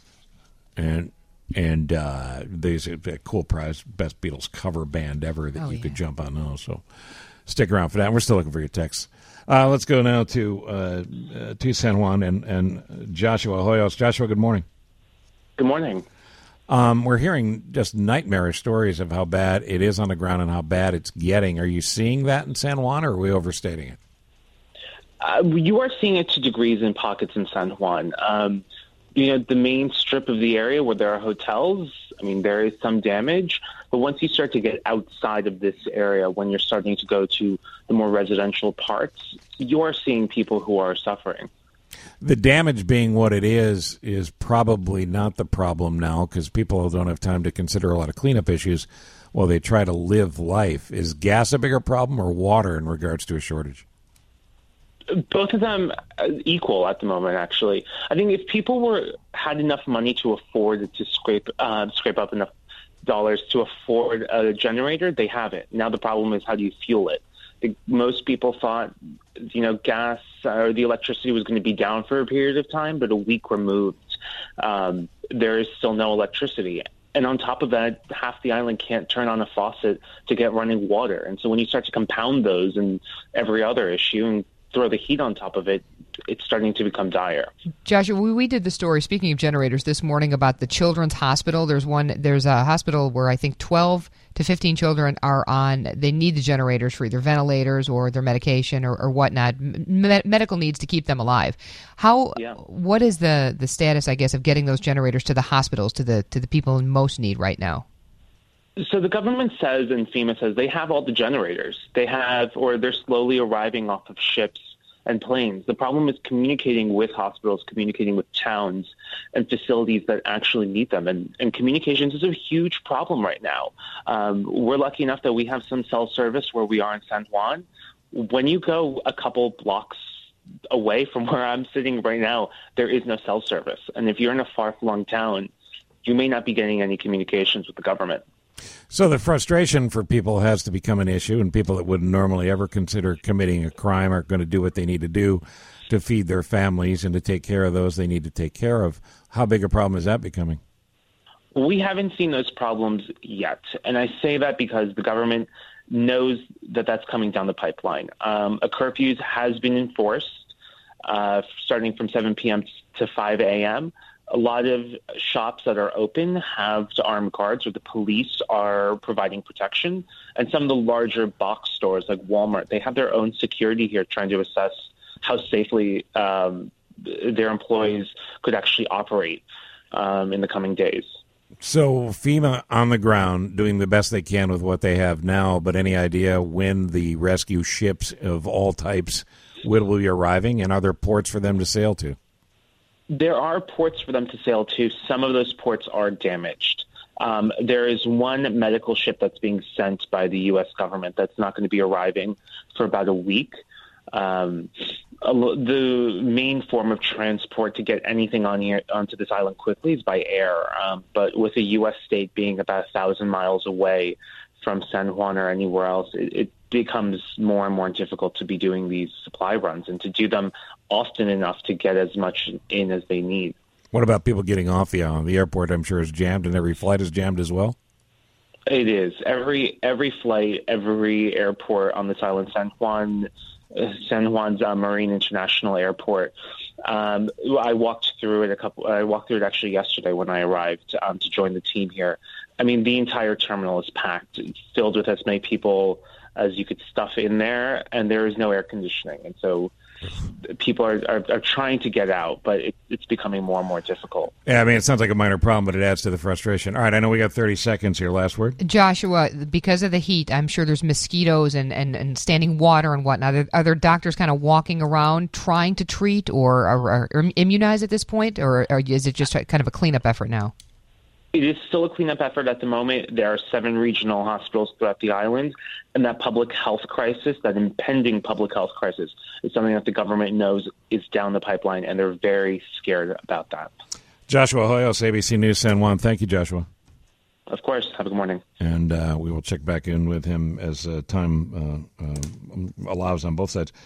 And there's a cool prize, best Beatles cover band ever that you could jump on those. So stick around for that. We're still looking for your texts. Let's go now to San Juan and Joshua Hoyos. Joshua, good morning. Good morning. We're hearing just nightmarish stories of how bad it is on the ground and how bad it's getting. Are you seeing that in San Juan, or are we overstating it? You are seeing it to degrees in pockets in San Juan. The main strip of the area where there are hotels, I mean, there is some damage. But once you start to get outside of this area, when you're starting to go to the more residential parts, you're seeing people who are suffering. The damage being what it is probably not the problem now, because people don't have time to consider a lot of cleanup issues while they try to live life. Is gas a bigger problem or water in regards to a shortage? Both of them equal at the moment, actually. I think if people had enough money to afford to scrape up enough dollars to afford a generator, they have it. Now the problem is, how do you fuel it? Most people thought, gas or the electricity was going to be down for a period of time, but a week removed, there is still no electricity. And on top of that, half the island can't turn on a faucet to get running water. And so when you start to compound those and every other issue and throw the heat on top of it, it's starting to become dire. Joshua, we did the story, speaking of generators, this morning about the Children's Hospital. There's a hospital where I think 12 to 15 children they need the generators for either ventilators or their medication or whatnot, medical needs to keep them alive. What is the status, I guess, of getting those generators to the hospitals, to the people in most need right now? So the government says, and FEMA says, they have all the generators. They're slowly arriving off of ships and planes. The problem is communicating with hospitals, communicating with towns and facilities that actually need them. And communications is a huge problem right now. We're lucky enough that we have some cell service where we are in San Juan. When you go a couple blocks away from where I'm sitting right now, there is no cell service. And if you're in a far-flung town, you may not be getting any communications with the government. So the frustration for people has to become an issue, and people that wouldn't normally ever consider committing a crime are going to do what they need to do to feed their families and to take care of those they need to take care of. How big a problem is that becoming? We haven't seen those problems yet, and I say that because the government knows that that's coming down the pipeline. A curfew has been enforced starting from 7 p.m. to 5 a.m., A lot of shops that are open have armed guards, or the police are providing protection. And some of the larger box stores like Walmart, they have their own security here trying to assess how safely their employees could actually operate in the coming days. So FEMA on the ground doing the best they can with what they have now, but any idea when the rescue ships of all types will be arriving, and are there ports for them to sail to? There are ports for them to sail to. Some of those ports are damaged. There is one medical ship that's being sent by the U.S. government that's not going to be arriving for about a week. The main form of transport to get anything onto this island quickly is by air. But with a U.S. state being about 1,000 miles away from San Juan or anywhere else, it becomes more and more difficult to be doing these supply runs and to do them often enough to get as much in as they need. What about people getting off the island? The airport, I'm sure, is jammed, and every flight is jammed as well? It is. Every flight, every airport on this island, San Juan's Marine International Airport. I walked through it actually yesterday when I arrived to join the team here. I mean, the entire terminal is packed. It's filled with as many people as you could stuff in there, and there is no air conditioning. And so people are trying to get out, but it's becoming more and more difficult. Yeah, I mean, it sounds like a minor problem, but it adds to the frustration. All right, I know we got 30 seconds here. Last word? Joshua, because of the heat, I'm sure there's mosquitoes and standing water and whatnot. Are there doctors kind of walking around trying to treat or immunize at this point, or is it just kind of a cleanup effort now? It is still a cleanup effort at the moment. There are 7 regional hospitals throughout the island, and that public health crisis, that impending public health crisis, is something that the government knows is down the pipeline, and they're very scared about that. Joshua Hoyos, ABC News San Juan. Thank you, Joshua. Of course. Have a good morning. And we will check back in with him as time allows on both sides.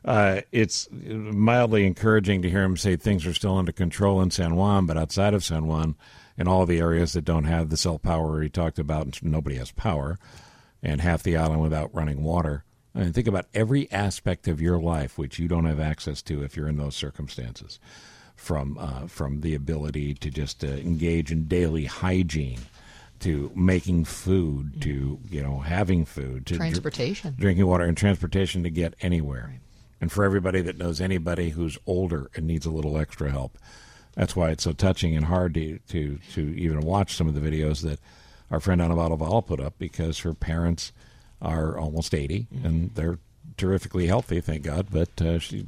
It's mildly encouraging to hear him say things are still under control in San Juan, but outside of San Juan, in all the areas that don't have the cell power he talked about, nobody has power, and half the island without running water. I mean, think about every aspect of your life which you don't have access to if you're in those circumstances, from the ability to just engage in daily hygiene, to making food, to having food, to transportation, drinking water, and transportation to get anywhere. Right. And for everybody that knows anybody who's older and needs a little extra help. That's why it's so touching and hard to even watch some of the videos that our friend Anna Valdeval put up, because her parents are almost 80 and they're terrifically healthy, thank God. But she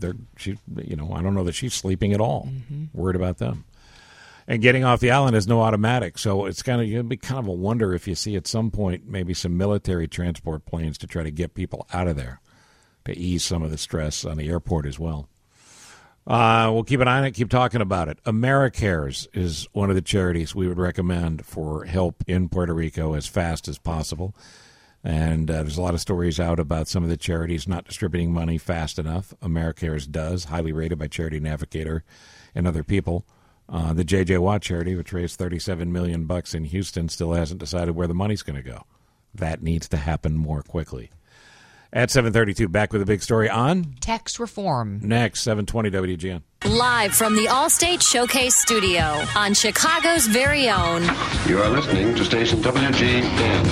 I don't know that she's sleeping at all. Worried about them. And getting off the island is no automatic, so it's it'd be kind of a wonder if you see at some point maybe some military transport planes to try to get people out of there to ease some of the stress on the airport as well. We'll keep an eye on it, keep talking about it. AmeriCares is one of the charities we would recommend for help in Puerto Rico as fast as possible. And there's a lot of stories out about some of the charities not distributing money fast enough. AmeriCares does, highly rated by Charity Navigator and other people. The J.J. Watt charity, which raised $37 million in Houston, still hasn't decided where the money's going to go. That needs to happen more quickly. At 7:32, back with a big story on Tax reform. next, 7:20 WGN. Live from the Allstate Showcase Studio on Chicago's very own. You are listening to station WGN.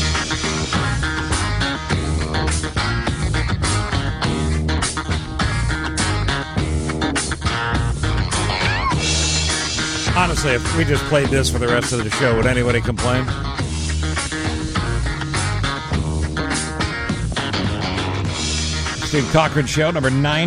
Honestly, if we just played this for the rest of the show, would anybody complain? Steve Cochran Show, number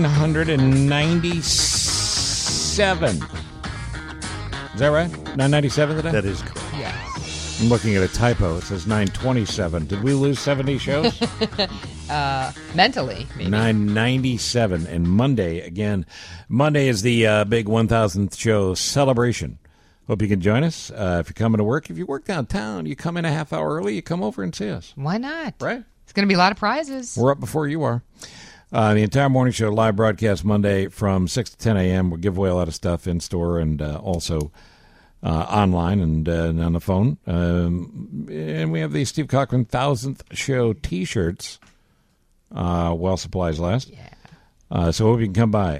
997. Is that right? 997 today? That is correct. Yes. I'm looking at a typo. It says 927. Did we lose 70 shows? Mentally, maybe. 997. And Monday, again. Monday is the big 1,000th show celebration. Hope you can join us. If you're coming to work, if you work downtown, you come in a half hour early, you come over and see us. Why not? Right. It's going to be a lot of prizes. We're up before you are. The entire morning show, live broadcast Monday from 6 to 10 a.m. We'll give away a lot of stuff in store and also online and on the phone. And we have the Steve Cochran 1000th show T-shirts while supplies last. Yeah. So hope you can come by.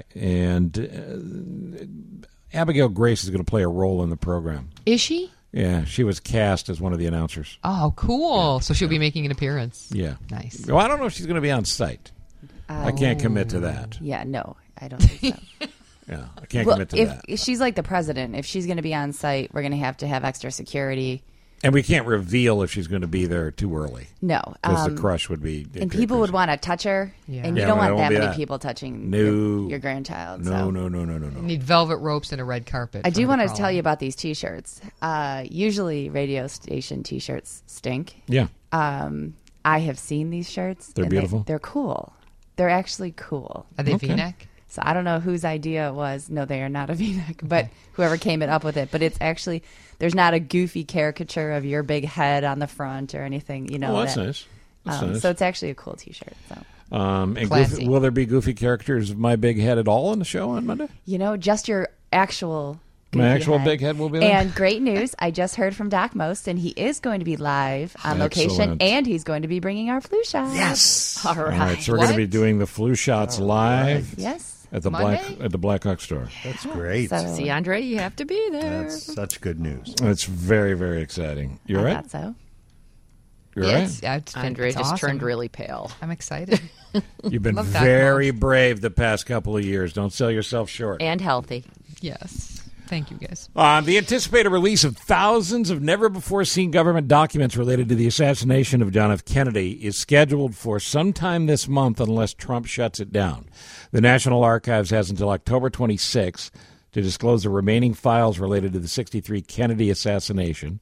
And Abigail Grace is going to play a role in the program. Is she? Yeah, she was cast as one of the announcers. Oh, cool. So she'll be making an appearance. Yeah. Nice. Well, I don't know if she's going to be on site. I can't commit to that. Yeah, no, I don't think so. Yeah, I can't Well, commit to that. if she's like the president, if she's going to be on site, we're going to have extra security. And we can't reveal if she's going to be there too early. No. Because the crush would be... And people would want to touch her, and you Yeah, don't well, want it won't that be many that. people touching No. your grandchild. No, so. no. You need velvet ropes and a red carpet. I do for her want to crawl tell on. you about these T-shirts. Usually radio station T-shirts stink. Yeah. I have seen these shirts. They're and beautiful? They're cool. They're actually cool. Are they V-neck? So I don't know whose idea it was. No, they are not a V-neck, but whoever came up with it. But it's actually, there's not a goofy caricature of your big head on the front or anything. You know. Oh, that's nice. That's nice. So it's actually a cool T-shirt. So. And Classy. will there be goofy characters of my big head at all on the show on Monday? You know, just your actual. My goofy actual big head will be there? And great news, I just heard from Doc Most, and he is going to be live on location, Excellent. and he's going to be bringing our flu shot. Yes. All right. All right, so we're going to be doing the flu shots live. Yes. At the Monday? Blackhawk store. That's great. So- See, Andre, you have to be there. That's such good news. It's very, very exciting. You all I right? thought so. You're Yeah, right. it's Andre it's just awesome. turned really pale. I'm excited. You've been Love Doc very Most. brave the past couple of years. Don't sell yourself short. And healthy. Yes. Thank you, guys. The anticipated release of thousands of never-before-seen government documents related to the assassination of John F. Kennedy is scheduled for sometime this month unless Trump shuts it down. The National Archives has until October 26 to disclose the remaining files related to the 63 Kennedy assassination.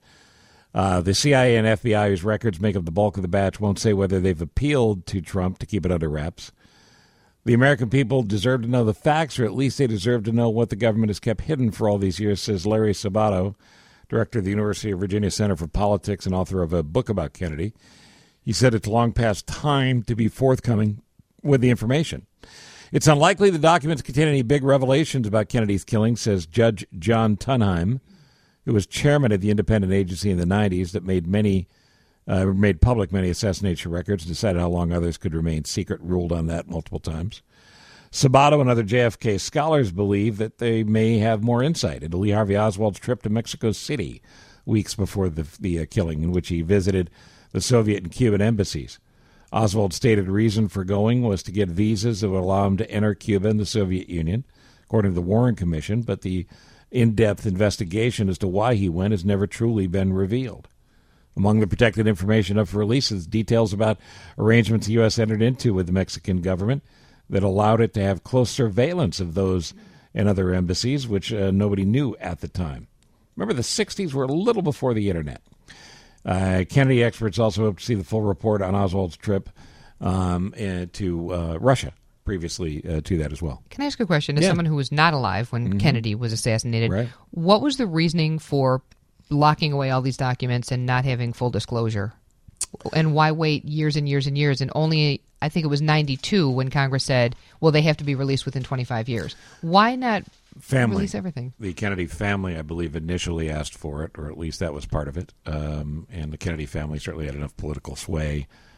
The CIA and FBI, whose records make up the bulk of the batch, won't say whether they've appealed to Trump to keep it under wraps. The American people deserve to know the facts, or at least they deserve to know what the government has kept hidden for all these years, says Larry Sabato, director of the University of Virginia Center for Politics and author of a book about Kennedy. He said it's long past time to be forthcoming with the information. It's unlikely the documents contain any big revelations about Kennedy's killing, says Judge John Tunheim, who was chairman of the independent agency in the 90s that made public many assassination records, decided how long others could remain secret, ruled on that multiple times. Sabato and other JFK scholars believe that they may have more insight into Lee Harvey Oswald's trip to Mexico City weeks before the killing, in which he visited the Soviet and Cuban embassies. Oswald's stated reason for going was to get visas that would allow him to enter Cuba and the Soviet Union, according to the Warren Commission, but the in-depth investigation as to why he went has never truly been revealed. Among the protected information up for release is details about arrangements the U.S. entered into with the Mexican government that allowed it to have close surveillance of those and other embassies, which nobody knew at the time. Remember, the 60s were a little before the Internet. Kennedy experts also hope to see the full report on Oswald's trip to Russia, previously to that as well. Can I ask a question? As Yeah. someone who was not alive when Kennedy was assassinated, Right. what was the reasoning for locking away all these documents and not having full disclosure? And why wait years and years and years? And only, I think it was 92 when Congress said, well, they have to be released within 25 years. Why not release everything? The Kennedy family, I believe, initially asked for it, or at least that was part of it. And the Kennedy family certainly had enough political sway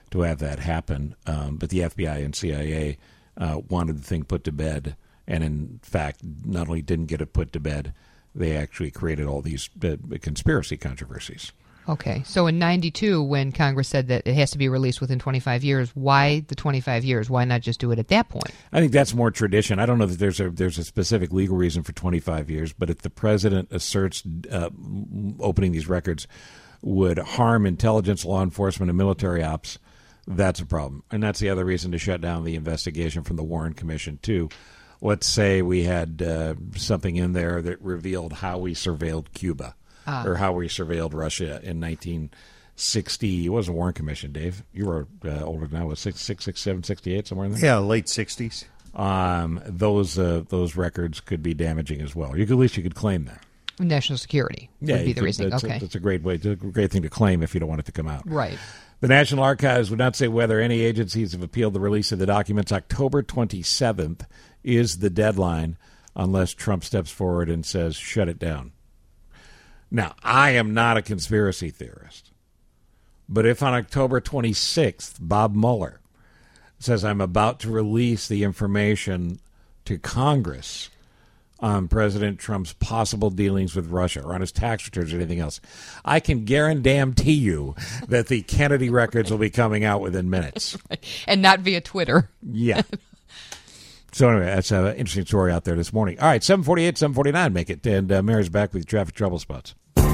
to have that happen. But the FBI and CIA wanted the thing put to bed, and in fact, not only didn't get it put to bed, they actually created all these conspiracy controversies. Okay, so in 92, when Congress said that it has to be released within 25 years, why the 25 years? Why not just do it at that point? I think that's more tradition. I don't know that there's a specific legal reason for 25 years, but if the president asserts opening these records would harm intelligence, law enforcement, and military ops, that's a problem. And that's the other reason to shut down the investigation from the Warren Commission, too. Let's say we had something in there that revealed how we surveilled Cuba. Or how we surveilled Russia in 1960. It wasn't a Warren Commission, Dave. You were older than I was, 67, 68, somewhere in there? Yeah, late 60s. Those records could be damaging as well. At least you could claim that. National security would be the reasoning. Okay. That's a great way. It's a great thing to claim if you don't want it to come out. Right. The National Archives would not say whether any agencies have appealed the release of the documents. October 27th is the deadline unless Trump steps forward and says, shut it down. Now, I am not a conspiracy theorist, but if on October 26th, Bob Mueller says I'm about to release the information to Congress on President Trump's possible dealings with Russia or on his tax returns or anything else, I can guarantee you that the Kennedy records will be coming out within minutes. And not via Twitter. Yeah. So anyway, that's an interesting story out there this morning. All right, 748, 749, make it. And Mary's back with traffic trouble spots.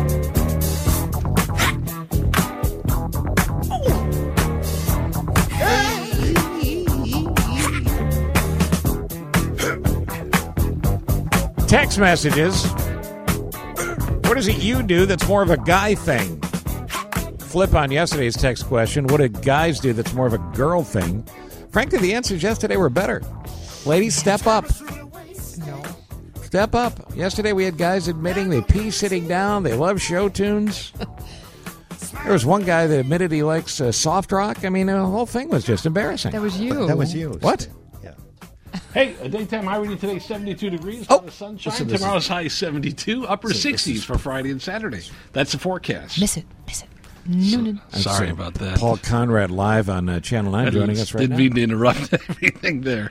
Text messages. What is it you do that's more of a guy thing? Flip on yesterday's text question. What do guys do that's more of a girl thing? Frankly, the answers yesterday were better. Ladies, step up. No. Step up. Yesterday we had guys admitting they pee sitting down. They love show tunes. There was one guy that admitted he likes soft rock. I mean, the whole thing was just embarrassing. That was you. That was you. What? Hey, a daytime high reading today, 72 degrees. Oh, sunshine. Tomorrow's high is 72. Upper 60s for Friday and Saturday. That's the forecast. Miss it. No. Sorry about that. Paul Conrad live on Channel 9 joining us right now. Didn't mean to interrupt everything there.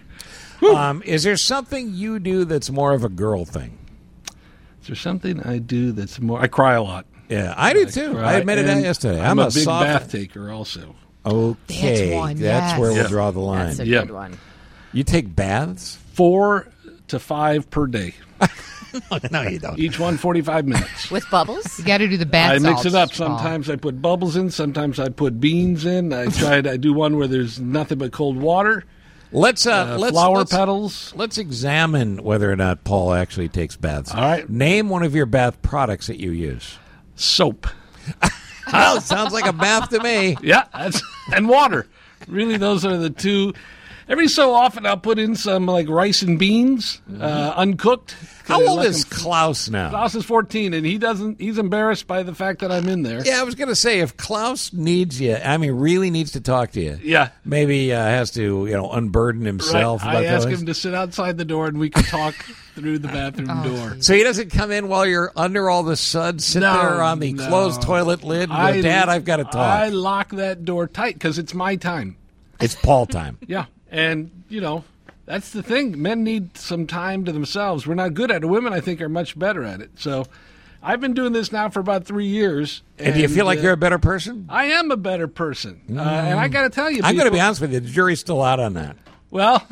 Is there something you do that's more of a girl thing? Is there something I do that's more... I cry a lot. Yeah, I do too. I admitted that yesterday. I'm a big bath taker also. Okay. That's one, That's where we'll draw the line. That's a good one. You take baths? 4 to 5 per day. No, you don't. Each one 45 minutes. With bubbles? You got to do the bath I mix salts. it up. Sometimes I put bubbles in. Sometimes I put beans in. I do one where there's nothing but cold water. Let's flower petals. Let's examine whether or not Paul actually takes baths. All right. Name one of your bath products that you use. Soap. Well, sounds like a bath to me. Yeah, and water. Really, those are the two. Every so often, I'll put in some like rice and beans, uncooked. How old is Klaus now? Klaus is 14, and he's embarrassed by the fact that I'm in there. Yeah, I was going to say, if Klaus needs you, really needs to talk to you. Yeah. Maybe has to, unburden himself. Right. I ask him to sit outside the door, and we can talk through the bathroom door. So he doesn't come in while you're under all the suds, sit there on the closed toilet lid, and go, Dad, I've got to talk. I lock that door tight because it's my time. It's Paul time. Yeah. And, that's the thing. Men need some time to themselves. We're not good at it. Women, I think, are much better at it. So I've been doing this now for about 3 years. And do you feel like you're a better person? I am a better person. And I got to tell you, I'm going to be honest with you. The jury's still out on that. Well,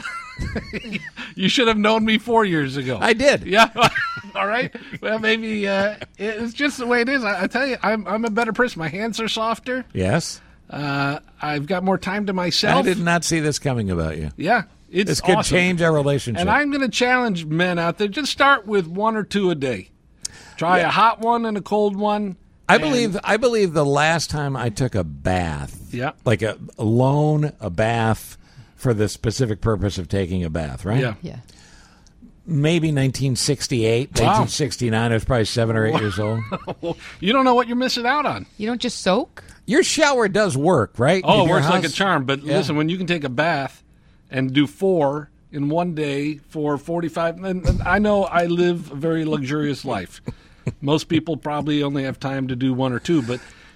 you should have known me 4 years ago. I did. Yeah. All right. Well, maybe it's just the way it is. I tell you, I'm a better person. My hands are softer. Yes. I've got more time to myself. I did not see this coming about you. Yeah. This could change our relationship. And I'm going to challenge men out there. Just start with 1 or 2 a day. Try a hot one and a cold one. I believe the last time I took a bath, like a bath for the specific purpose of taking a bath, right? Yeah. Maybe 1968, 1969. I was probably 7 or 8 years old. You don't know what you're missing out on. You don't just soak? Your shower does work, right? Oh, it works like a charm. But listen, when you can take a bath and do 4 in one day for 45, and I know I live a very luxurious life. Most people probably only have time to do 1 or 2, but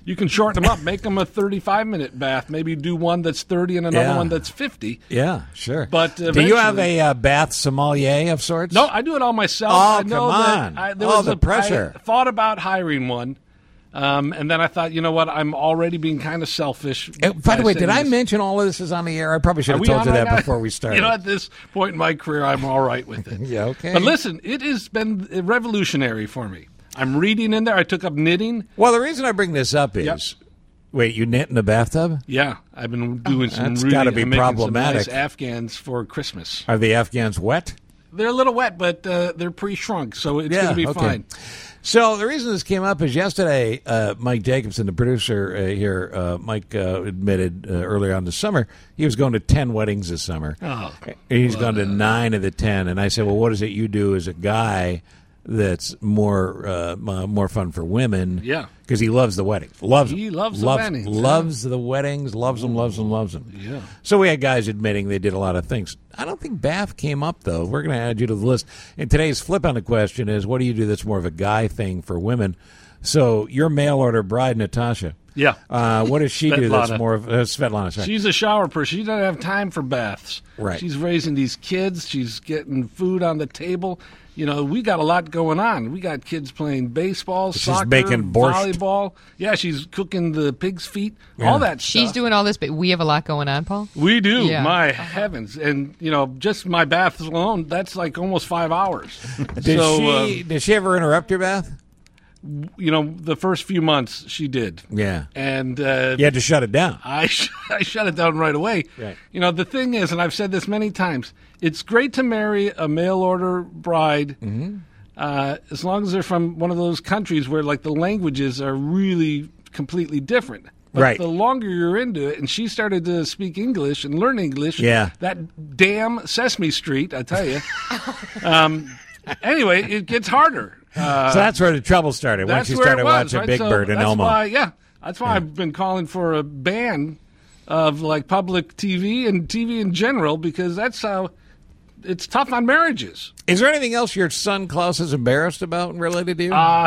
You can shorten them up, make them a 35-minute bath. Maybe do one that's 30 and another one that's 50. Yeah, sure. But do you have a bath sommelier of sorts? No, I do it all myself. Oh, I know come on. The pressure. I thought about hiring one. And then I thought, you know what? I'm already being kind of selfish. By the way, did I mention all of this is on the air? I probably should have told you that before we started. You know, at this point in my career, I'm all right with it. Yeah, okay. But listen, it has been revolutionary for me. I'm reading in there. I took up knitting. Well, the reason I bring this up is, wait, you knit in the bathtub? Yeah, I've been doing some. That's really, got to be I'm making problematic. some nice Afghans for Christmas. Are the Afghans wet? They're a little wet, but they're pre-shrunk, so it's going to be fine. So the reason this came up is yesterday, Mike Jacobson, the producer here, Mike admitted earlier on this summer he was going to 10 weddings this summer. Oh, He's gone to 9 of the 10. And I said, well, what is it you do as a guy that's more fun for women? Yeah. Because he loves the weddings. Loves the weddings. Loves the weddings, loves them. Yeah. So we had guys admitting they did a lot of things. I don't think bath came up, though. We're going to add you to the list. And today's flip on the question is, what do you do that's more of a guy thing for women? So your mail-order bride, Natasha. Yeah. What does she do that's more of Svetlana? Sorry. She's a shower person. She doesn't have time for baths. Right. She's raising these kids. She's getting food on the table. You know, we got a lot going on. We got kids playing baseball, soccer, making borscht. volleyball. Yeah, she's cooking the pig's feet, all that stuff. She's doing all this, but we have a lot going on, Paul? We do. Yeah. My heavens. And, you know, just my baths alone, that's like almost 5 hours. Did she ever interrupt your bath? You know, the first few months she did. Yeah. And you had to shut it down. I shut it down right away. Right. You know, the thing is, and I've said this many times, it's great to marry a mail-order bride as long as they're from one of those countries where, like, the languages are really completely different. But right. the longer you're into it, and she started to speak English and learn English, that damn Sesame Street, I tell you. Anyway, it gets harder. So that's where the trouble started, once you started watching right? Big Bird and Elmo. That's why I've been calling for a ban of like public TV and TV in general, because that's how it's tough on marriages. Is there anything else your son Klaus is embarrassed about related to you?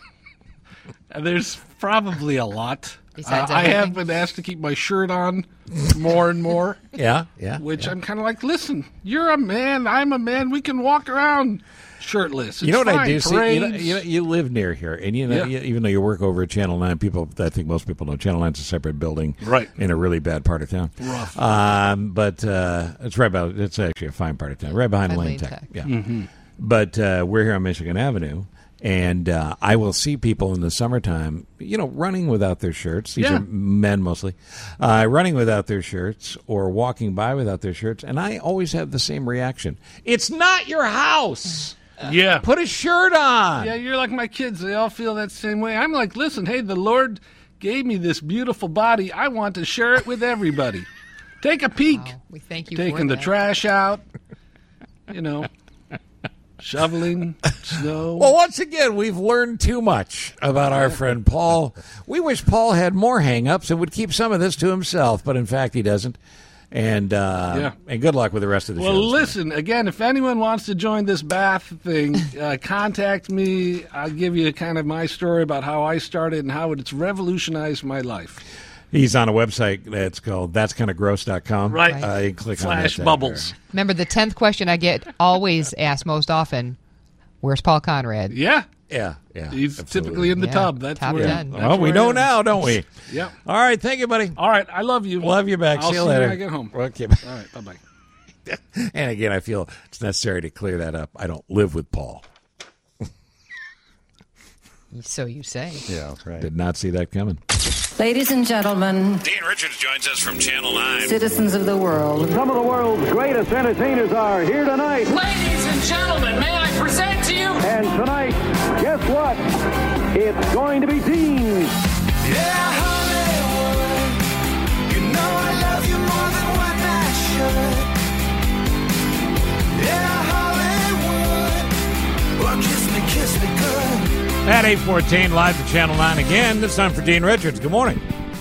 There's probably a lot. Besides I have been asked to keep my shirt on more and more. Yeah. Which I'm kind of like, listen, you're a man, I'm a man, we can walk around shirtless. It's you know what fine. I do? Parades. See, you live near here, and even though you work over at Channel 9, I think most people know Channel 9's a separate building, right, in a really bad part of town. Rough. But it's right about. It's actually a fine part of town, right behind Lane Tech. Yeah. Mm-hmm. But we're here on Michigan Avenue. And I will see people in the summertime, running without their shirts. These are men mostly, running without their shirts or walking by without their shirts. And I always have the same reaction. It's not your house. Yeah. Put a shirt on. Yeah, you're like my kids. They all feel that same way. I'm like, listen, hey, the Lord gave me this beautiful body. I want to share it with everybody. Take a peek. Wow. We thank you Taking for the that. trash out, shoveling snow. Well, once again, we've learned too much about our friend Paul. We wish Paul had more hang-ups and would keep some of this to himself, but in fact he doesn't. And and good luck with the rest of the show. Well, listen, again, if anyone wants to join this bath thing, contact me. I'll give you kind of my story about how I started and how it's revolutionized my life. He's on a website that's called that'skindagross.com. Right. You can click on that. /bubbles. Remember, the 10th question I get always asked most often, where's Paul Conrad? Yeah. Yeah. He's absolutely. typically in the tub. That's top where. 10. That's Well, we where know I am. now, don't we? Yeah. All right. Thank you, buddy. All right. I love you. Love you back. I'll see you see later. you when I get home. Okay. All right. Bye-bye. And again, I feel it's necessary to clear that up. I don't live with Paul. So you say. Yeah, right. Did not see that coming. Ladies and gentlemen, Dean Richards joins us from Channel 9. citizens of the world, Some of the world's greatest entertainers are here tonight. Ladies and gentlemen, may I present to you? And tonight, guess what? It's going to be Dean. Yeah, Hollywood, you know I love you more than what I should. Yeah, Hollywood, well, kiss me good. At 8:14, live to Channel 9 again. This time for Dean Richards. Good morning.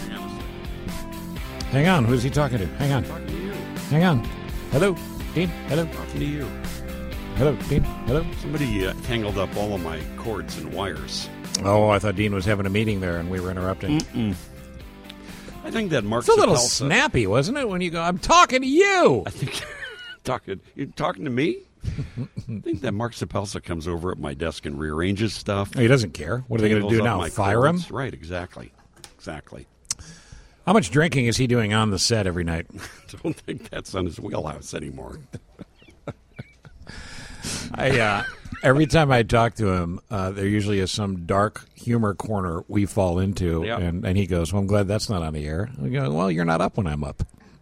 Hang on. Who's he talking to? Hang on. Hang on. Hello, Dean. Hello. Talking to you. Hello, Dean. Hello. Somebody tangled up all of my cords and wires. Oh, I thought Dean was having a meeting there, and we were interrupting. I think that Mark It's a little Sapelsa- snappy, wasn't it, when you go, I'm talking to you? I think you're talking to me? I think that Mark Sapelsa comes over at my desk and rearranges stuff. He doesn't care. What are they going to do Tangles up now, my fire him? clothes. Right, exactly. How much drinking is he doing on the set every night? I don't think that's on his wheelhouse anymore. Every time I talk to him, there usually is some dark humor corner we fall into, Yep. and he goes, well, I'm glad that's not on the air. I go, well, you're not up when I'm up.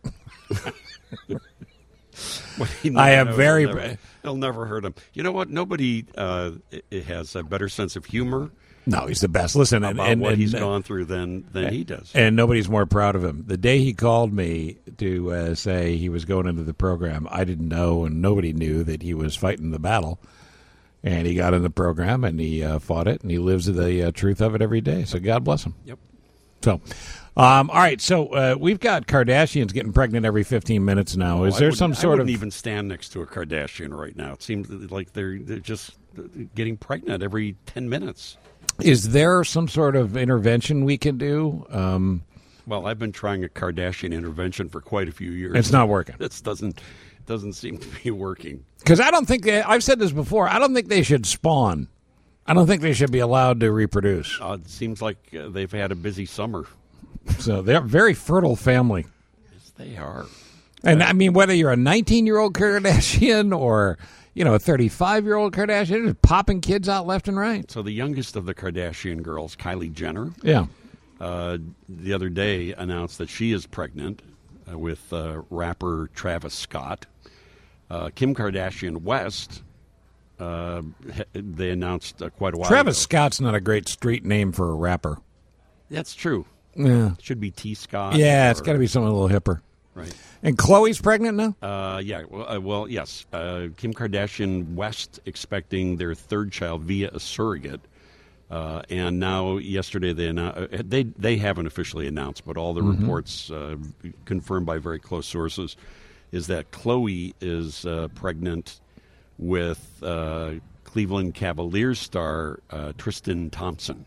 Well, he I am knows very... It'll never hurt him. You know what? Nobody has a better sense of humor. No, he's the best. Listen, about what he's gone through than he does. And nobody's more proud of him. The day he called me to say he was going into the program, I didn't know, and nobody knew that he was fighting the battle. And he got in the program, and he fought it, and he lives the truth of it every day. So God bless him. Yep. So, all right. So we've got Kardashians getting pregnant every 15 minutes now. Is there some I sort of... wouldn't even stand next to a Kardashian right now. It seems like they're just getting pregnant every 10 minutes. Is there some sort of intervention we can do? Well, I've been trying a Kardashian intervention for quite a few years. It's not working. It doesn't seem to be working. Because I don't think I've said this before. I don't think they should spawn. I don't think they should be allowed to reproduce. It seems like they've had a busy summer. So they're a very fertile family. Yes, they are. And I mean, whether you're a 19-year-old Kardashian or, a 35-year-old Kardashian, they're just popping kids out left and right. So the youngest of the Kardashian girls, Kylie Jenner, the other day announced that she is pregnant with rapper Travis Scott. Kim Kardashian West, they announced quite a while Travis ago. Scott's not a great street name for a rapper. That's true. Yeah. It should be T. Scott. Yeah, it's got to be something a little hipper. Right. And Khloe's pregnant now? Well, yes. Kim Kardashian West expecting their third child via a surrogate. And now, yesterday, they haven't officially announced, but all the reports confirmed by very close sources is that Khloe is pregnant with Cleveland Cavaliers star Tristan Thompson.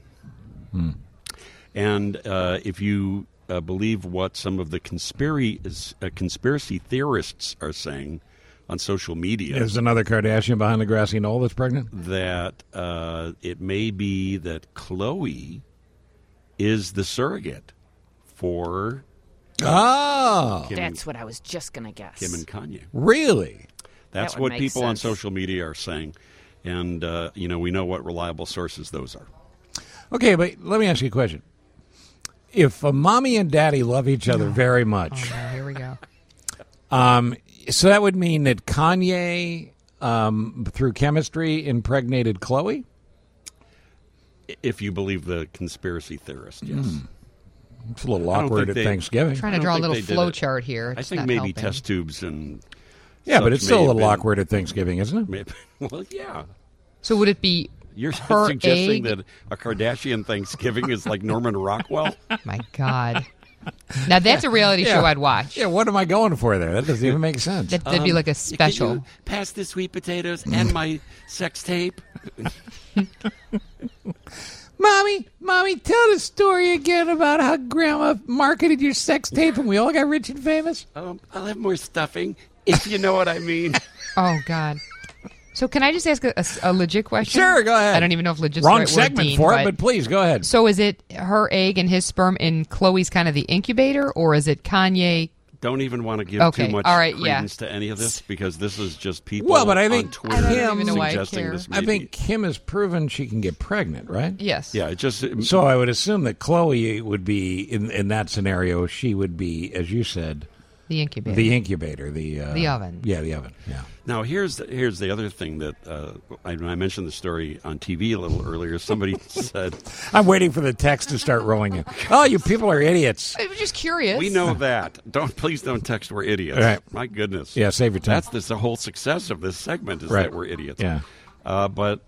And if you believe what some of the conspiracy theorists are saying on social media, There's another Kardashian behind the grassy knoll that's pregnant? That it may be that Khloe is the surrogate for... That's what I was just going to guess. Kim and Kanye. Really? That's That would what make people on sense. social media are saying. And, we know what reliable sources those are. Okay, but let me ask you a question. If a mommy and daddy love each other very much... Oh, no, here we go. So that would mean that Kanye, through chemistry, impregnated Khloe? If you believe the conspiracy theorist, yes. It's a little I don't awkward think at they- Thanksgiving. Trying to I don't draw a think little they did flow it. chart here. I It's think not maybe helping. test tubes and... Yeah, but such it's still a may have little been- awkward at Thanksgiving, isn't it? Well, yeah. So would it be You're her suggesting egg? that a Kardashian Thanksgiving is like Norman Rockwell? My God. Now that's a reality show I'd watch. Yeah, what am I going for there? That doesn't even make sense. That'd be like a special. Can you pass the sweet potatoes and my sex tape? Mommy, tell the story again about how Grandma marketed your sex tape and we all got rich and famous. I'll have more stuffing, if you know what I mean. Oh, God. So can I just ask a legit question? Sure, go ahead. I don't even know if legit's Wrong the right segment word, Dean, for it, but please, go ahead. So is it her egg and his sperm in Khloe's kind of the incubator, or is it Kanye? Don't even want to give Okay, too much all right, yeah. credence to any of this because this is just people Well, but I on think Twitter I don't even know why I suggesting care. this may I be- think Kim has proven she can get pregnant, right? Yes. Yeah, it just... So I would assume that Khloe would be, in that scenario, she would be, as you said... The incubator. The incubator. The oven. Yeah, the oven, yeah. Now, here's the other thing that I mentioned the story on TV a little earlier. Somebody said... I'm waiting for the text to start rolling in. Oh, you people are idiots. I was just curious. We know that. Please don't text we're idiots. All right. My goodness. Yeah, save your time. That's the whole success of this segment is Right. that we're idiots. Yeah. But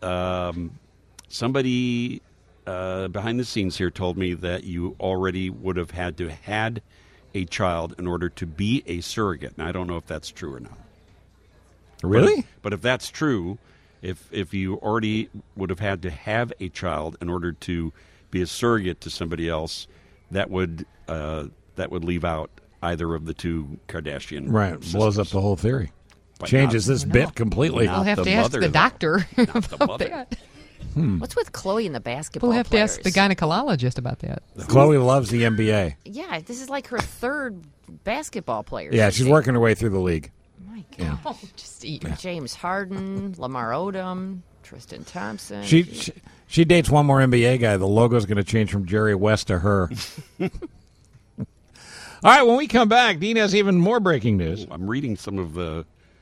somebody behind the scenes here told me that you already would have had to had a child in order to be a surrogate. Now, I don't know if that's true or not. Really? But if that's true, If you already would have had to have a child in order to be a surrogate to somebody else, that would leave out either of the two Kardashian Right. sisters. Blows up the whole theory. But Changes not- this bit completely. We'll have to ask the doctor about that. What's with Chloe and the basketball We'll have to ask the players? gynecologist about that. Chloe loves the NBA. Yeah, this is like her third basketball player. Yeah, she's working her way through the league. My Yeah. God. Just James Harden, Lamar Odom, Tristan Thompson. She dates one more NBA guy. The logo's going to change from Jerry West to her. All right, when we come back, Dean has even more breaking news. I'm reading some of the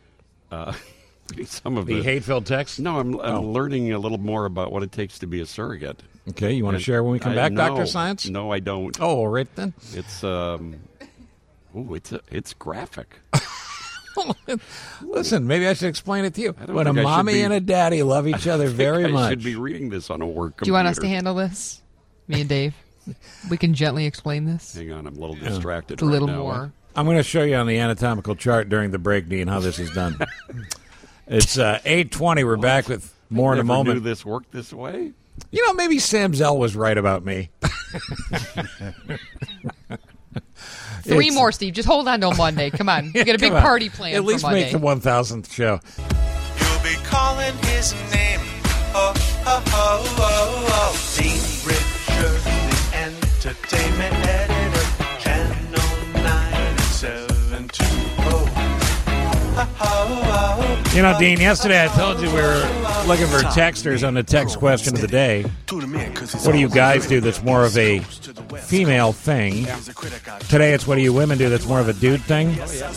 The hate-filled text? No, I'm learning a little more about what it takes to be a surrogate. Okay, you want to share when we come back, Dr. Science? No, I don't. Oh, right then. It's it's graphic. Listen, maybe I should explain it to you. I don't When a think I should mommy be- and a daddy love I each don't other think very I much. should be reading this on a work computer. Do you want us to handle this? Me and Dave? We can gently explain this. Hang on, I'm a little distracted. It's a little right now. more. I'm going to show you on the anatomical chart during the break, Dean, how this is done. It's 8:20. We're back with more in a Never moment. Knew this worked this way? You know, maybe Sam Zell was right about me. Three more, Steve. Just hold on till Monday. Come on. We got a big Come on. party planned At least for Monday. make the 1,000th show. You'll be calling his name. Oh, oh, oh, oh, oh. Dean Richard, the entertainment editor. Channel 972. Oh, oh, oh. You know, Dean, yesterday I told you we were looking for texters on the text question of the day. What do you guys do that's more of a female thing? Today it's what do you women do that's more of a dude thing?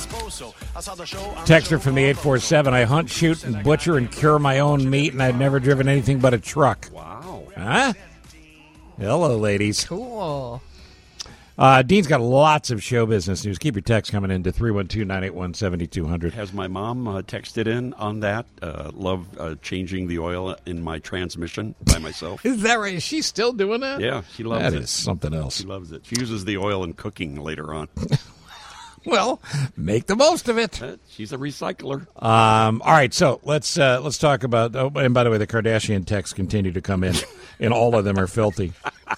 Texter from the 847, I hunt, shoot, and butcher and cure my own meat, and I've never driven anything but a truck. Wow. Huh? Hello, ladies. Cool. Dean's got lots of show business news. Keep your text coming in to 312-981-7200. Has my mom texted in on that? Love changing the oil in my transmission by myself. Is that right? Is she still doing that? Yeah, she loves That it. is something else. She loves it. She uses the oil in cooking later on. Well, make the most of it. She's a recycler. All right, so let's talk about. Oh, and by the way, the Kardashian texts continue to come in, and all of them are filthy.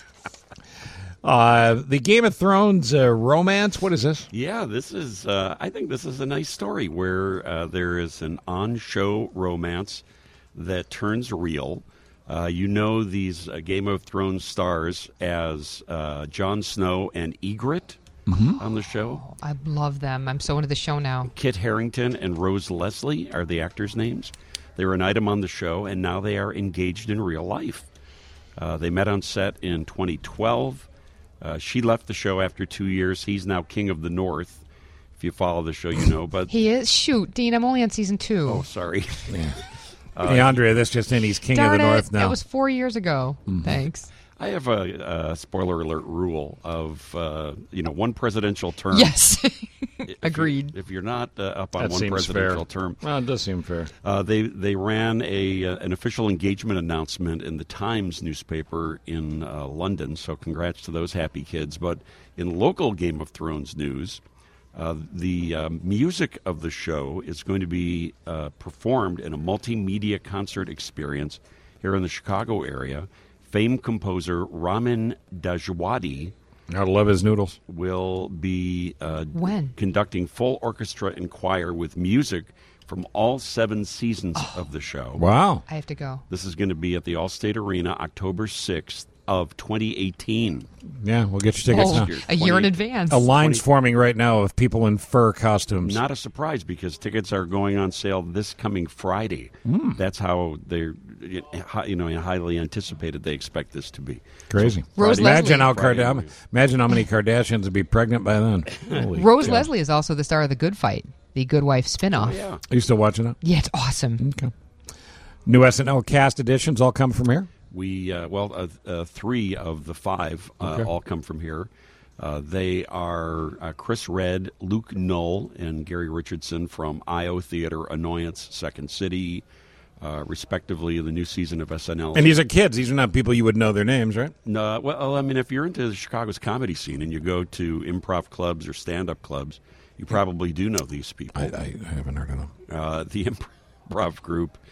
The Game of Thrones romance. What is this? Yeah, this is. I think this is a nice story where there is an on-show romance that turns real. You know these Game of Thrones stars as Jon Snow and Ygritte on the show. I love them. I'm so into the show now. Kit Harington and Rose Leslie are the actors' names. They were an item on the show, and now they are engaged in real life. They met on set in 2012. She left the show after 2 years. He's now King of the North. If you follow the show, you know. But He is. Shoot, Dean, I'm only on season 2. oh, sorry. Hey, Andrea, this just in. He's King Darn of the it. North now. That was 4 years ago. Thanks. I have a spoiler alert rule of one presidential term. Yes. If Agreed. If you're not up on That one seems presidential fair. term, Well, it does seem fair. they ran an official engagement announcement in the Times newspaper in London. So congrats to those happy kids. But in local Game of Thrones news, the music of the show is going to be performed in a multimedia concert experience here in the Chicago area. Famed composer Ramin Djawadi, I love his noodles. will be When? conducting full orchestra and choir with music from all 7 seasons of the show. Wow. I have to go. This is going to be at the Allstate Arena October 6th of 2018. Yeah, we'll get your tickets Oh, now. a year in advance. A line's forming right now of people in fur costumes. Not a surprise because tickets are going on sale this coming Friday. That's how they're highly anticipated they expect this to be. Crazy. So Friday- Imagine how Friday imagine how many Kardashians would be pregnant by then. Holy Rose cow. Leslie is also the star of The Good Fight, the Good Wife spinoff. yeah. Are you still watching it? Yeah, it's awesome. Okay. New SNL cast additions all come from here? We 3 of the 5 Okay. all come from here. They are Chris Redd, Luke Knoll, and Gary Richardson from IO Theater, Annoyance, Second City, respectively. The new season of SNL. And these are kids. These are not people you would know their names, right? No, well, I mean, if you're into Chicago's comedy scene and you go to improv clubs or stand-up clubs, you probably do know these people. I haven't heard of them. The improv group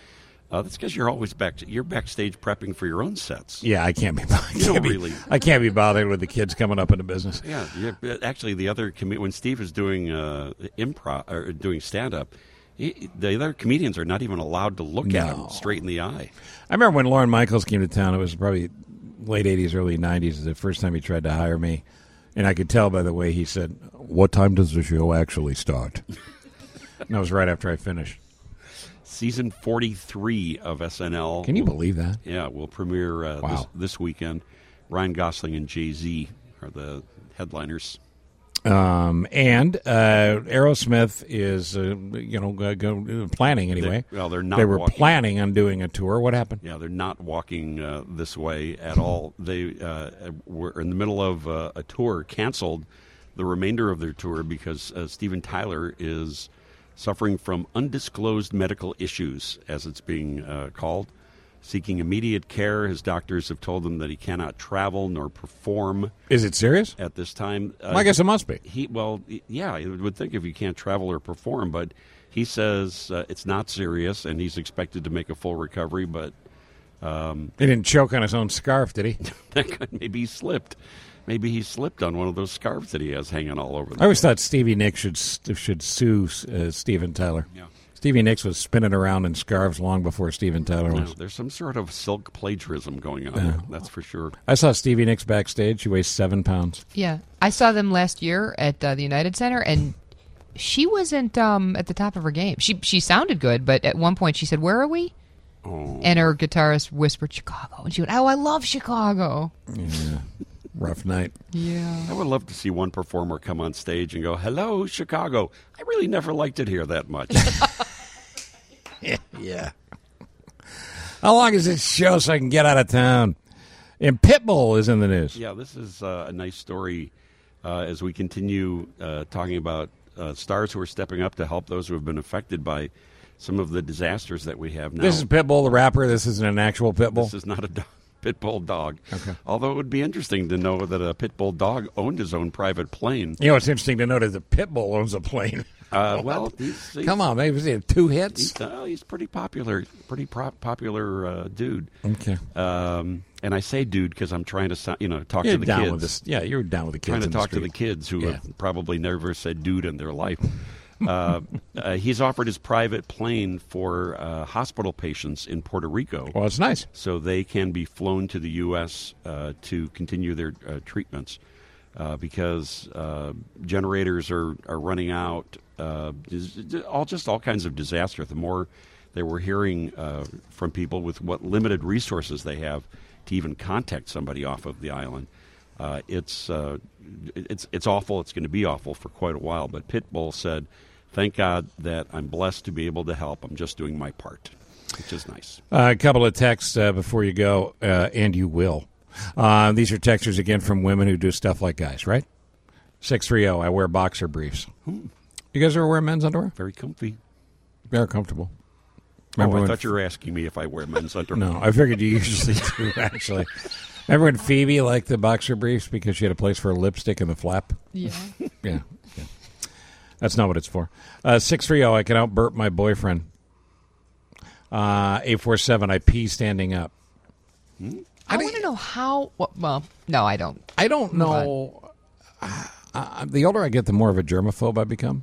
That's because you're always you're backstage prepping for your own sets. Yeah, I can't be. I can't be bothered with the kids coming up into business. Yeah, actually, the other when Steve is doing improv or doing stand-up, the other comedians are not even allowed to look at him straight in the eye. I remember when Lorne Michaels came to town. It was probably late '80s, early '90s. The first time he tried to hire me, and I could tell by the way he said, "What time does the show actually start?" And that was right after I finished. Season 43 of SNL. Can you believe that? Yeah, will premiere this weekend. Ryan Gosling and Jay-Z are the headliners. And Aerosmith is, planning anyway. They're not. They were walking. planning on doing a tour. What happened? Yeah, they're not walking this way at all. They were in the middle of a tour, canceled the remainder of their tour because Steven Tyler is suffering from undisclosed medical issues, as it's being called, seeking immediate care. His doctors have told him that he cannot travel nor perform. Is it serious? At this time? I guess it must be. You would think if you can't travel or perform, but he says it's not serious, and he's expected to make a full recovery, but... he didn't choke on his own scarf, did he? Maybe he slipped. Maybe he slipped on one of those scarves that he has hanging all over. I always thought Stevie Nicks should sue Steven Tyler. Yeah. Stevie Nicks was spinning around in scarves long before Steven Tyler was. There's some sort of silk plagiarism going on. That's for sure. I saw Stevie Nicks backstage. She weighs 7 pounds. Yeah. I saw them last year at the United Center, and she wasn't at the top of her game. She sounded good, but at one point she said, "Where are we?" Oh. And her guitarist whispered, "Chicago." And she went, "Oh, I love Chicago." Yeah. Rough night. Yeah. I would love to see one performer come on stage and go, "Hello, Chicago. I really never liked it here that much." Yeah. How long is this show so I can get out of town? And Pitbull is in the news. Yeah, this is a nice story as we continue talking about stars who are stepping up to help those who have been affected by some of the disasters that we have now. This is Pitbull, the rapper. This isn't an actual Pitbull? This is not a Pitbull dog. Okay. Although it would be interesting to know that a Pitbull dog owned his own private plane. You know, it's interesting to know that the Pitbull owns a plane. Well, he's come on, maybe he had 2 hits. He's pretty popular, popular dude. Okay. And I say dude because I'm trying to talk you're to the down kids. With this, yeah, you're down with the kids. Trying to in the talk to street. the kids who have probably never said dude in their life. He's offered his private plane for hospital patients in Puerto Rico. Well, it's nice. So they can be flown to the U.S. To continue their treatments because generators are running out. All kinds of disaster. The more they were hearing from people with what limited resources they have to even contact somebody off of the island. It's awful. It's going to be awful for quite a while. But Pitbull said, "Thank God that I'm blessed to be able to help. I'm just doing my part," which is nice. A couple of texts before you go, and you will. These are texters again from women who do stuff like guys, right? 630. I wear boxer briefs. You guys ever wear men's underwear? Very comfy. Very comfortable. I thought you were asking me if I wear men's underwear. No, I figured you usually do, actually. Remember when Phoebe liked the boxer briefs because she had a place for a lipstick in the flap? Yeah. Yeah. That's not what it's for. 630, I can out-burp my boyfriend. 847, I pee standing up. I want to know how... Well, no, I don't. I don't know. The older I get, the more of a germaphobe I become.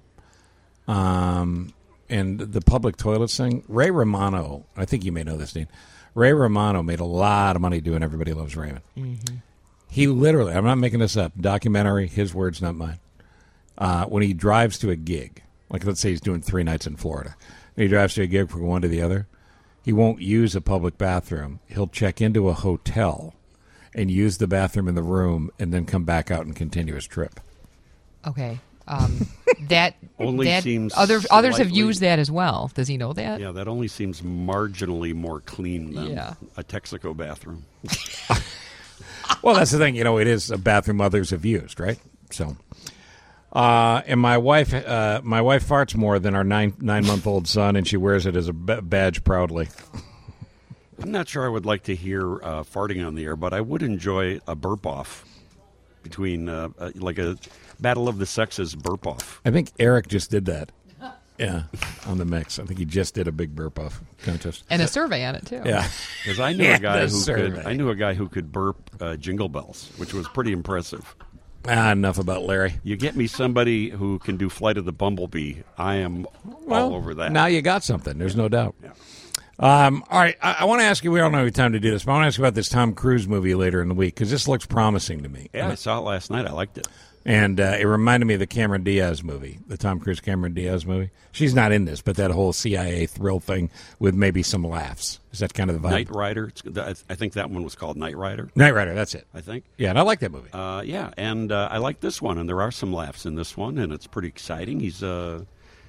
And the public toilets thing, Ray Romano, I think you may know this, Dean. Ray Romano made a lot of money doing Everybody Loves Raymond. Mm-hmm. He literally, I'm not making this up, documentary, his words, not mine. When he drives to a gig, like let's say he's doing 3 nights in Florida, and he drives to a gig from one to the other, he won't use a public bathroom. He'll check into a hotel and use the bathroom in the room and then come back out and continue his trip. Okay. That only seems others slightly, have used that as well. Does he know that? Yeah, that only seems marginally more clean than a Texaco bathroom. Well, that's the thing. It is a bathroom others have used, right? So, and my wife farts more than our 9-month-old son, and she wears it as a badge proudly. I'm not sure I would like to hear farting on the air, but I would enjoy a burp off between like a Battle of the Sexes burp off. I think Eric just did that. Yeah. on the mix. I think he just did a big burp off contest. And a survey on it, too. Yeah. Because I knew a guy who could burp Jingle Bells, which was pretty impressive. Enough about Larry. You get me somebody who can do Flight of the Bumblebee, I am all over that. Now you got something. There's no doubt. Yeah. All right, I want to ask you, we don't have time to do this, but I want to ask you about this Tom Cruise movie later in the week, because this looks promising to me. Yeah, I saw it last night. I liked it. And it reminded me of the Cameron Diaz movie, the Tom Cruise Cameron Diaz movie. She's not in this, but that whole CIA thrill thing with maybe some laughs. Is that kind of the vibe? Knight Rider. I think that one was called Knight Rider. Knight Rider, that's it. I think. Yeah, and I like that movie. Yeah, and I like this one, and there are some laughs in this one, and it's pretty exciting. He's a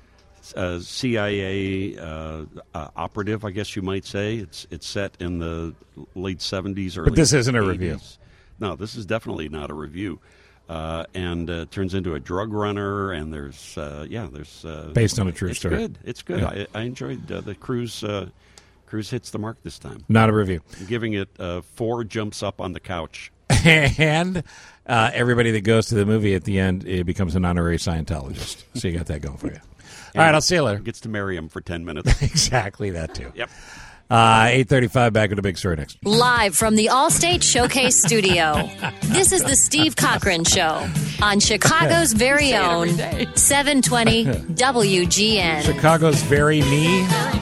CIA operative, I guess you might say. It's set in the late 70s, early 80s. But this isn't a review. No, this is definitely not a review. And turns into a drug runner, and there's based on a true story. It's good. Yeah. I enjoyed the Cruise. Cruise hits the mark this time. Not a review. I'm giving it 4 jumps up on the couch. And everybody that goes to the movie at the end, it becomes an honorary Scientologist. So you got that going for you. All right, I'll see you later. Gets to marry him for 10 minutes. Exactly that too. Yep. 8:35. Back with a big story next. Live from the Allstate Showcase Studio, this is the Steve Cochran Show on Chicago's very own 720 WGN. Chicago's very me.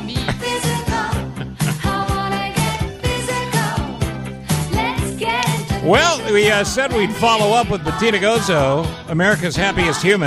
Well, we said we'd follow up with Bettina Gozzo, America's happiest human,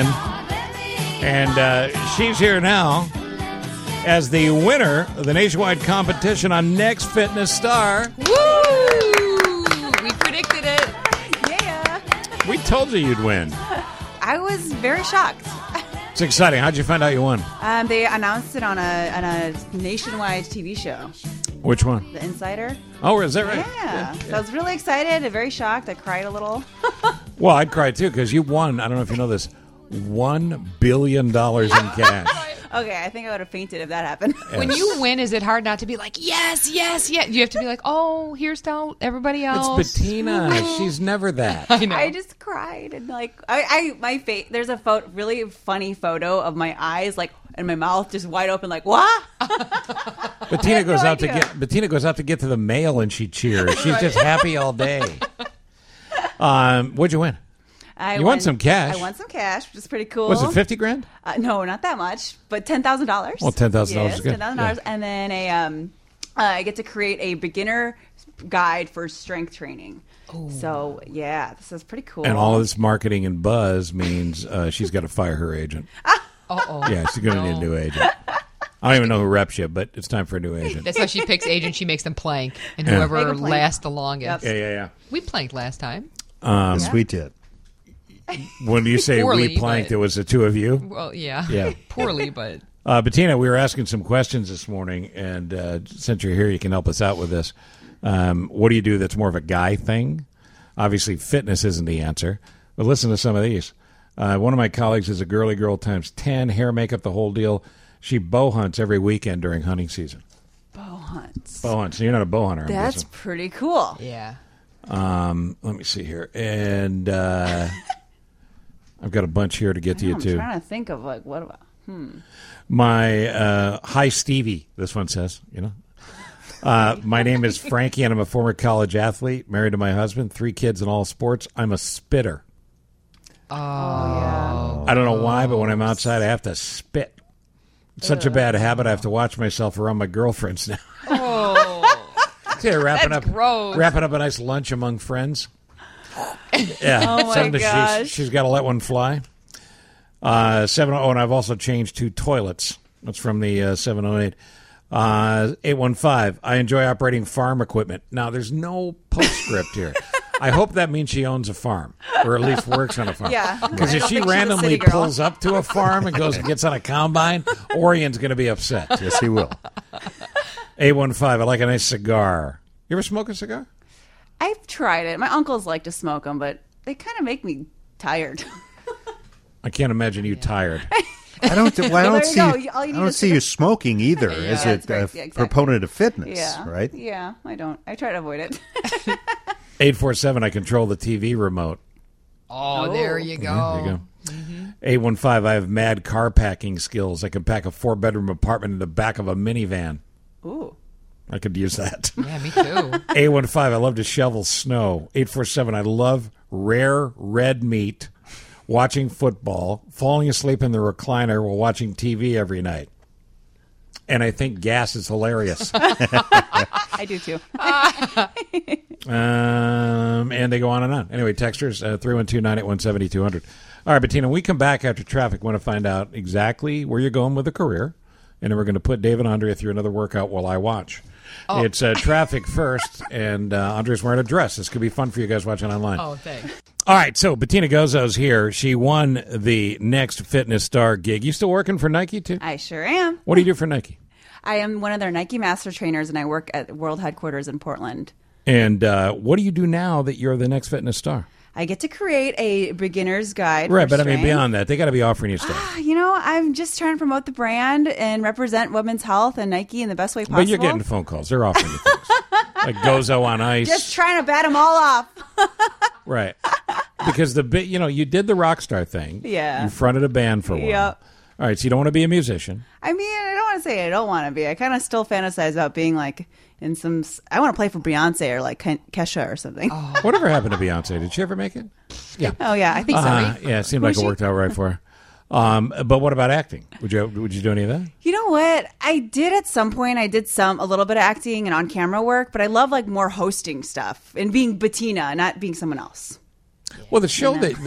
and she's here now as the winner of the nationwide competition on Next Fitness Star. Woo! We predicted it. Yeah. We told you you'd win. I was very shocked. It's exciting. How'd you find out you won? They announced it on a nationwide TV show. Which one? The Insider. Oh, is that right? Yeah. So I was really excited and very shocked. I cried a little. Well, I'd cry too because you won. I don't know if you know this. $1 billion in cash. Okay, I think I would have fainted if that happened. Yes. When you win, is it hard not to be like, yes, yes, yes? You have to be like, oh, here's to everybody else. It's Bettina. She's never that. I know. I just cried and my face. There's a really funny photo of my eyes and my mouth just wide open, like what? Bettina goes out to get to the mail and she cheers. She's just happy all day. What'd you win? You won some cash. I won some cash, which is pretty cool. Was it $50,000? No, not that much, but $10,000. Well, $10,000 is good. $10,000, yeah. And then I get to create a beginner guide for strength training. Ooh. So yeah, this is pretty cool. And all of this marketing and buzz means she's got to fire her agent. Yeah, she's going to need a new agent. I don't even know who reps you, but it's time for a new agent. That's why she picks agents. She makes them plank, and whoever lasts the longest. Yep. Yeah. We planked last time. Yes, we did. When you say Poorly, we planked, it was the two of you? Well, yeah. Yeah. Poorly, but... Bettina, we were asking some questions this morning, and since you're here, you can help us out with this. What do you do that's more of a guy thing? Obviously, fitness isn't the answer, but listen to some of these. One of my colleagues is a girly girl times 10, hair, makeup, the whole deal. She bow hunts every weekend during hunting season. Bow hunts. Bow hunts. So you're not a bow hunter. That's pretty cool. Yeah. Let me see here. And I've got a bunch here to get to you, too. I'm trying to think of what about... My, hi, Stevie, this one says, my name is Frankie, and I'm a former college athlete, married to my husband, 3 kids in all sports. I'm a spitter. Oh, yeah. I don't know why, but when I'm outside, I have to spit. It's such a bad habit, I have to watch myself around my girlfriends now. Oh. See her wrapping That's up a nice lunch among friends. Yeah. Oh, my gosh. She's got to let one fly. 708, and I've also changed 2 toilets. That's from the 708. 815, I enjoy operating farm equipment. Now, there's no postscript here. I hope that means she owns a farm, or at least works on a farm. Yeah. Because if she randomly pulls up to a farm and goes and gets on a combine, Orion's going to be upset. Yes, he will. 815, I like a nice cigar. You ever smoke a cigar? I've tried it. My uncles like to smoke them, but they kind of make me tired. I can't imagine you tired. I don't see you smoking either. Yeah, as a proponent of fitness, right? Yeah, I don't. I try to avoid it. 847, I control the TV remote. Oh, there you go. There you go. A15, I have mad car packing skills. I can pack a 4-bedroom apartment in the back of a minivan. Ooh. I could use that. Yeah, me too. A15, I love to shovel snow. 847, I love rare red meat, watching football, falling asleep in the recliner while watching TV every night. And I think gas is hilarious. I do too. And they go on and on. Anyway, texters, 312-981-7200. All right, Bettina, when we come back after traffic, we want to find out exactly where you're going with the career. And then we're going to put Dave and Andrea through another workout while I watch. Oh. It's traffic first, and Andrea's wearing a dress. This could be fun for you guys watching online. Oh, thanks. All right, so Bettina Gozzo's here. She won the Next Fitness Star gig. You still working for Nike, too? I sure am. What do you do for Nike? I am one of their Nike master trainers, and I work at world headquarters in Portland. And what do you do now that you're the Next Fitness Star? I get to create a beginner's guide. Right, for but I mean, strength. beyond that, they got to be offering you stuff. You know, I'm just trying to promote the brand and represent women's health and Nike in the best way possible. But you're getting phone calls. They're offering you things. Like Gozo on Ice. Just trying to bat them all off. Right. Because you did the rock star thing. Yeah. You fronted a band for a while. Yep. All right, so you don't want to be a musician. I mean, I don't want to say I don't want to be. I kind of still fantasize about being like in some. I want to play for Beyonce or like Kesha or something. Oh. Whatever happened to Beyonce? Did she ever make it? Yeah. Oh yeah, I think so. Yeah, it seemed like it worked out right for her. But what about acting? Would you do any of that? You know what? I did at some point. I did a little bit of acting and on camera work, but I love like more hosting stuff and being Bettina, not being someone else. Well, the show that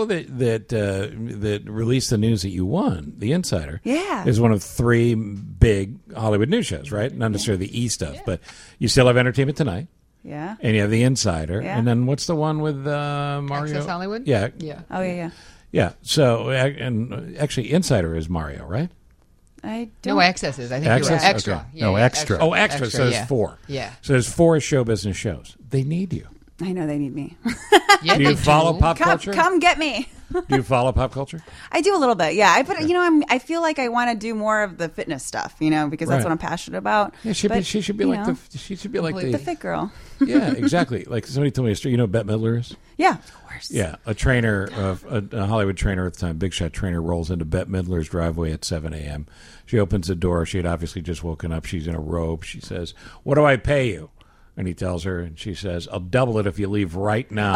released the news that you won, The Insider, is one of 3 big Hollywood news shows, right? Not necessarily the E stuff, but you still have Entertainment Tonight. Yeah. And you have The Insider. Yeah. And then what's the one with Mario? Access Hollywood? Yeah. Yeah. Oh, yeah. Yeah. So, and actually, Insider is Mario, right? I don't. No, Access is. I think Access? you're right. Extra. Okay. Yeah, No, yeah, Extra. Oh, Extra. Extra, So yeah. there's 4. Yeah. So there's 4 show business shows. They need you. I know they need me. Yeah, do you follow pop culture? Come get me. Do you follow pop culture? I do a little bit, yeah. I feel like I want to do more of the fitness stuff, because that's Right. what I'm passionate about. Yeah, she should be like the fit girl. Yeah, exactly. Like somebody told me a story. You know who Bette Midler is? Yeah, of course. Yeah, a trainer, a Hollywood trainer at the time, big shot trainer, rolls into Bette Midler's driveway at 7 a.m. She opens the door. She had obviously just woken up. She's in a robe. She says, "What do I pay you?" And he tells her, and she says, "I'll double it if you leave right now."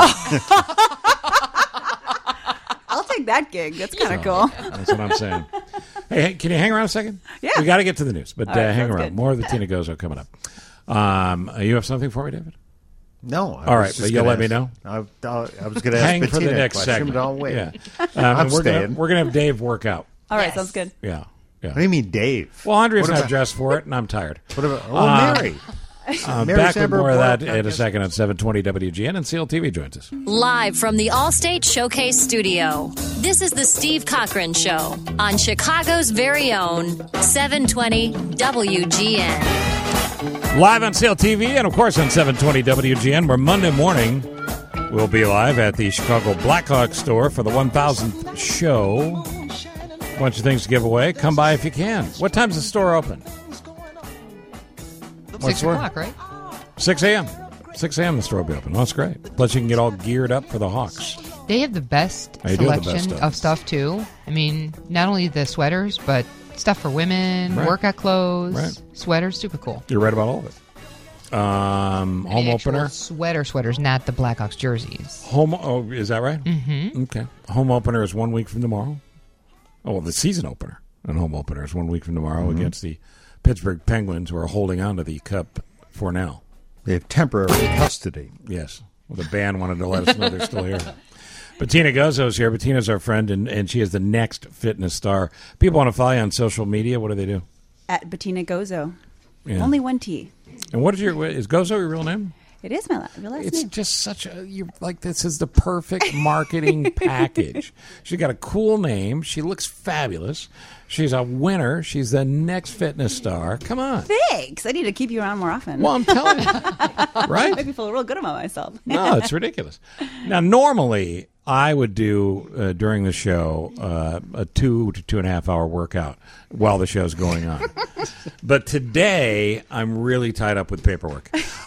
I'll take that gig. That's kind of cool. That's what I'm saying. Hey, can you hang around a second? Yeah. We got to get to the news, but All right, hang sounds around. good. More of the Tina Gozzo coming up. You have something for me, David? No. All right, but you'll let me know. I was going to ask Hang for Bettina the a next question, segment. but I'll wait. Yeah. I'm we're staying. going to have Dave work out. All right, sounds good. Yeah. What do you mean, Dave? Well, Andrea's What not about- dressed for it, and I'm tired. What about Mary? Mary Back with Sandberg more of that Brown in a second on 720 WGN, and CLTV joins us. Live from the Allstate Showcase Studio, this is the Steve Cochran Show on Chicago's very own 720 WGN. Live on CLTV and, of course, on 720 WGN, where Monday morning we'll be live at the Chicago Blackhawks store for the 1000th show. A bunch of things to give away. Come by if you can. What time's the store open? 6 o'clock, right? 6 a.m. 6 a.m. the store will be open. That's great. Plus, you can get all geared up for the Hawks. They have the best They do have the selection best stuff. of stuff, too. I mean, not only the sweaters, but stuff for women, Right. workout clothes, Right. sweaters. Super cool. You're right about all of it. Home The actual opener. sweaters, not the Blackhawks jerseys. Oh, is that right? Mm-hmm. Okay. Home opener is 1 week from tomorrow. Oh, well, the season opener and home opener is 1 week from tomorrow against the Pittsburgh Penguins, who are holding on to the cup for now. They have temporary custody. Yes. Well, the band wanted to let us know they're still here. Bettina Gozzo's here. Bettina's our friend, and she is the Next Fitness Star. People want to follow you on social media. What do they do? At Bettina Gozzo. Yeah. Only one T. And what is Gozzo your real name? It is my real last It's name. just such a, you're like, this is the perfect marketing package. She's got a cool name. She looks fabulous. She's a winner. She's the Next Fitness Star. Come on. Thanks. I need to keep you around more often. Well, I'm telling you. Right? Make me feel real good about myself. No, it's ridiculous. Now, normally, I would do during the show a 2 to 2.5 hour workout while the show's going on. But today, I'm really tied up with paperwork.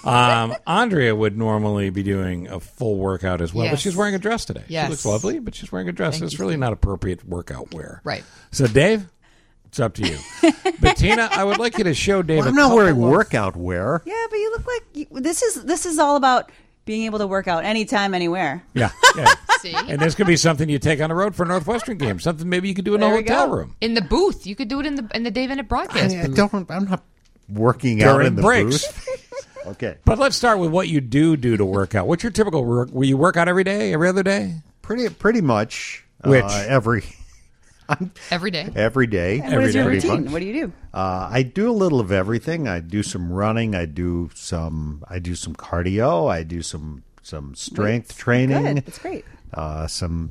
Andrea would normally be doing a full workout as well, but Yes. she's wearing a dress today. Yes. She looks lovely, but she's wearing a dress. Thank It's you, really Steve. not appropriate workout wear. Right. So, Dave, it's up to you. Bettina, I would like you to show Dave Well, a I'm not couple wearing of- workout wear. Yeah, but you look like this is all about being able to work out anytime, anywhere. Yeah. yeah. See? And this could be something you take on the road for a Northwestern game. Something maybe you could do in a There we hotel go. room. In the booth. You could do it in the Dave Emmett broadcast booth. I'm not working out During in the breaks. booth. Okay. But let's start with what you do to work out. What's your typical work? Will you work out every day, every other day? Pretty much. Which? Every Every day. every day. And what is your pretty routine? much. What do you do? I do a little of everything. I do some running. I do some cardio. I do some strength training. Good. That's great. Some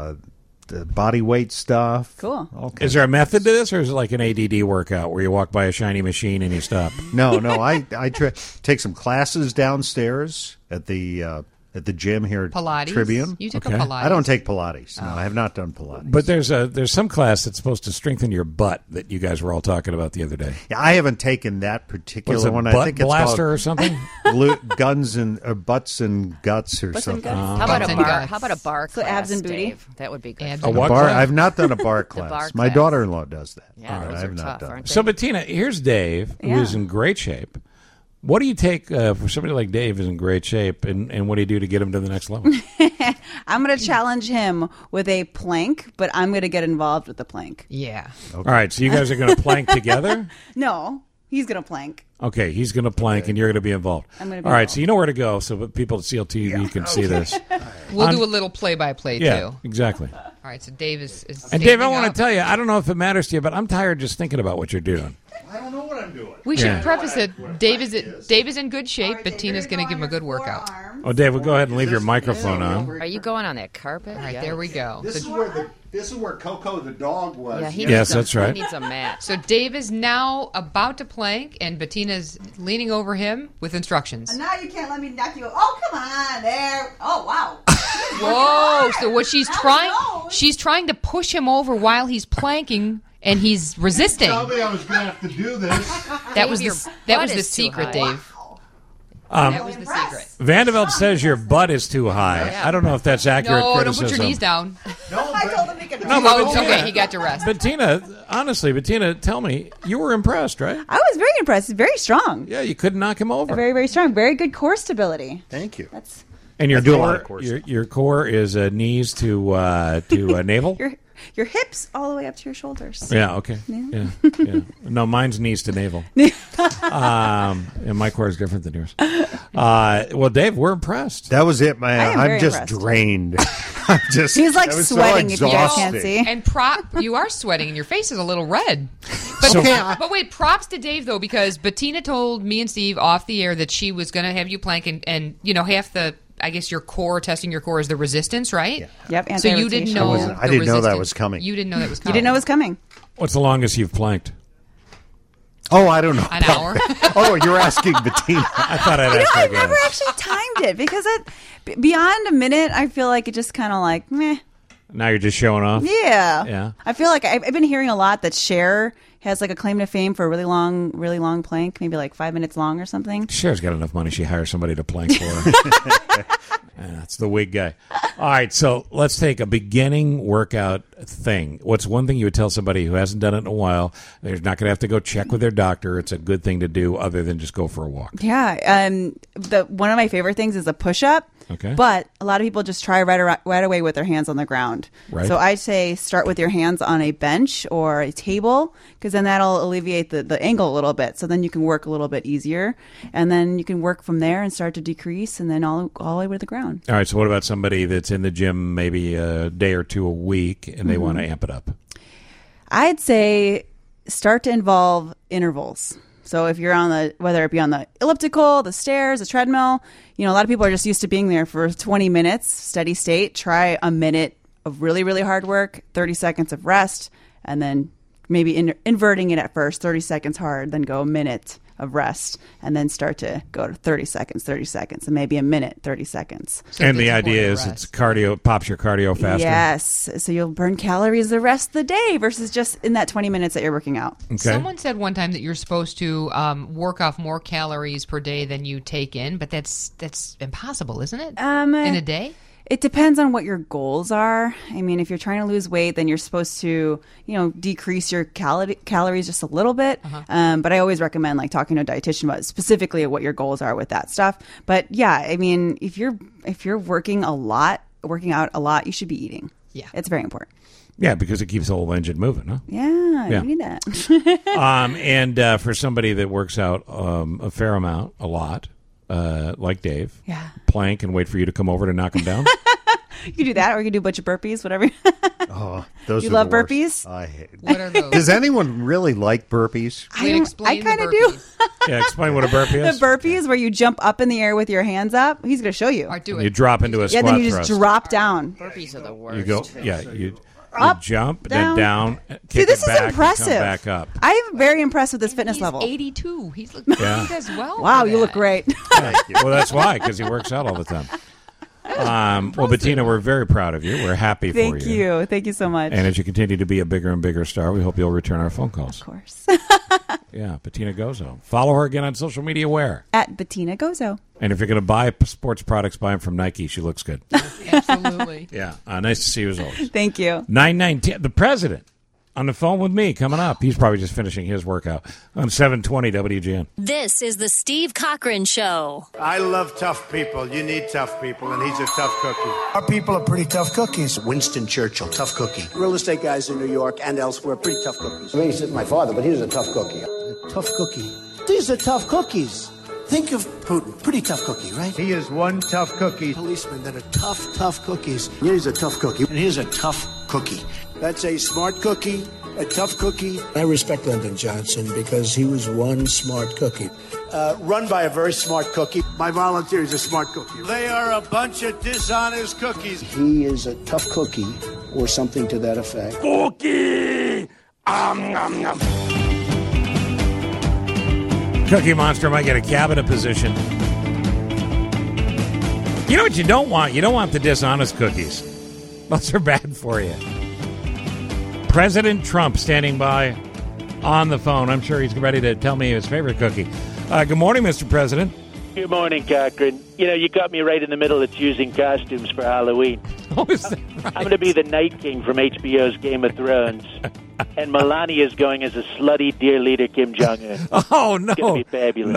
the body weight stuff. Cool. Okay. Is there a method to this, or is it like an ADD workout where you walk by a shiny machine and you stop? No. I take some classes downstairs at the gym here at Pilates? Tribune. You took Okay. a Pilates. I don't take Pilates. No, I have not done Pilates. But there's some class that's supposed to strengthen your butt that you guys were all talking about the other day. Yeah, I haven't taken that particular What's it, one. butt I think it's blaster called or something? guns and butts and guts or Butts and something. guts. How about Butts a and bar? guts. How about a bar So class, abs and booty? Dave? That would be good. Abs A and what Bar. class? I've not done a bar class. bar My class. daughter-in-law does that. Yeah, those I are have not tough, done. aren't they? So, Bettina, here's Dave, who Yeah. is in great shape. What do you take for somebody like Dave who's in great shape, and what do you do to get him to the next level? I'm going to challenge him with a plank, but I'm going to get involved with the plank. Yeah. All right, so you guys are going to plank together? No, he's going to plank. Okay, he's going to plank, and you're going to be involved. I'm gonna be All right, involved. so you know where to go, so that people at CLTV can see this. We'll do a little play-by-play, Yeah, too. exactly. All right, so Dave is And Dave, I standing want up. to tell you, I don't know if it matters to you, but I'm tired just thinking about what you're doing. I don't know what I'm doing. We should Yeah. preface it. Dave is in good shape. Bettina's going to give him a good workout. Oh, Dave, well, go ahead and leave your microphone on. Are you going on that carpet? All right, there we go. This is where Coco the dog was. Yeah, he Yes, needs that's right. He needs a mat. So Dave is now about to plank, and Bettina's leaning over him with instructions. And now you can't let me knock you. Oh, come on, there. Oh, wow. Whoa! So what she's trying to push him over while he's planking, and he's resisting. Tell me I was going to have to do this. That was Your the butt the is too secret, high. Dave. Um, That was the secret. Vanderbilt says your butt is too high. Yeah. I don't know if that's accurate No, don't criticism. put your knees down. I told him he could. No, but Oh, Bettina, okay, he got to rest. Bettina, honestly, Bettina, tell me, you were impressed, right? I was very impressed. He's very strong. Yeah, you couldn't knock him over. Very, very strong. Very good core stability. Thank you. That's And your I do a core, lot of courses. your core is knees to navel. your hips all the way up to your shoulders. Yeah. Okay. Yeah. No, mine's knees to navel. And my core is different than yours. Well, Dave, we're impressed. That was it, man. I am I'm very just impressed. drained. I'm just. He's like that was sweating So if you guys can't exhausting. see. And you are sweating, and your face is a little red. But, but wait, props to Dave, though, because Bettina told me and Steve off the air that she was going to have you plank, and half the, I guess, your core, testing your core is the resistance, right? Yep. So you didn't know. I didn't know that resistance. was coming. You didn't know that was You coming. didn't know it was coming. What's the longest you've planked? Oh, I don't know. An hour. Oh, you're asking Bettina. I thought I'd You know, ask I've that never guy. actually timed it because beyond a minute, I feel like it just kind of like meh. Now you're just showing off. Yeah. Yeah. I feel like I've been hearing a lot that Cher has like a claim to fame for a really long plank, maybe like 5 minutes long or something. Cher's got enough money. She hires somebody to plank for her. That's the wig guy. All right, so let's take a beginning workout thing. What's one thing you would tell somebody who hasn't done it in a while? They're not going to have to go check with their doctor. It's a good thing to do other than just go for a walk. Yeah. One of my favorite things is a push up. Okay. But a lot of people just try right away with their hands on the ground. Right. So I say start with your hands on a bench or a table because then that'll alleviate the angle a little bit. So then you can work a little bit easier. And then you can work from there and start to decrease and then all the way to the ground. All right, so what about somebody that's in the gym maybe a day or two a week and they want to amp it up? I'd say start to involve intervals. So if you're on whether it be on the elliptical, the stairs, the treadmill, a lot of people are just used to being there for 20 minutes, steady state. Try a minute of really, really hard work, 30 seconds of rest, and then maybe inverting it at first, 30 seconds hard, then go a minute of rest, and then start to go to 30 seconds, and maybe a minute, 30 seconds. And the idea is it's cardio, pops your cardio faster. Yes. So you'll burn calories the rest of the day versus just in that 20 minutes that you're working out. Okay. Someone said one time that you're supposed to work off more calories per day than you take in, but that's impossible, isn't it? In a day? It depends on what your goals are. I mean, if you're trying to lose weight, then you're supposed to, decrease your calories just a little bit. But I always recommend talking to a dietitian about specifically what your goals are with that stuff. But yeah, I mean, if you're working out a lot, you should be eating. Yeah, it's very important. Yeah, because it keeps the whole engine moving, huh? Yeah. You need that. And for somebody that works out a fair amount, a lot, like Dave, plank and wait for you to come over to knock him down. You can do that, or you can do a bunch of burpees, whatever. Oh, those you are love the worst. burpees? I hate. What are those? Does anyone really like burpees? I kind of do. Yeah, explain what a burpee is. The burpees where you jump up in the air with your hands up. He's going to show you. You drop into a squat then you just thrust. drop down. Burpees are the worst. You go, you Up, jump, down. then down, kick See, this it back, is impressive. and come back up. I'm very impressed with this fitness level. 82. He's looking great as well. Wow, you look great. Well, that's why, because he works out all the time. Well, Bettina, we're very proud of you. We're happy for you. Thank you. Thank you so much. And as you continue to be a bigger and bigger star, we hope you'll return our phone calls. Of course. Yeah, Bettina Gozo. Follow her again on social media where? At Bettina Gozo. And if you're going to buy sports products, buy them from Nike. She looks good. Absolutely. Yeah. Nice to see you as always. Thank you. 9:19. The president on the phone with me coming up. He's probably just finishing his workout on 720 WGN. This is the Steve Cochran Show. I love tough people. You need tough people, and he's a tough cookie. Our people are pretty tough cookies. Winston Churchill, tough cookie. Real estate guys in New York and elsewhere, pretty tough cookies. I mean, he's my father, but he was a tough cookie. Tough cookie. These are tough cookies. Think of Putin. Pretty tough cookie, right? He is one tough cookie. Policemen that are tough cookies. Here's a tough cookie. And here's a tough cookie. That's a smart cookie, a tough cookie. I respect Lyndon Johnson because he was one smart cookie. Run by a very smart cookie. My volunteer is a smart cookie. They are a bunch of dishonest cookies. He is a tough cookie or something to that effect. Cookie! Nom, nom. Cookie Monster might get a cabinet position. You know what you don't want? You don't want the dishonest cookies. Those are bad for you. President Trump standing by on the phone. I'm sure he's ready to tell me his favorite cookie. Good morning, Mr. President. Good morning, Cochran. You got me right in the middle of choosing costumes for Halloween. Oh, is that right? I'm going to be the Night King from HBO's Game of Thrones. And Melania's going as a slutty dear leader Kim Jong-un. Oh, no. It's going to be fabulous.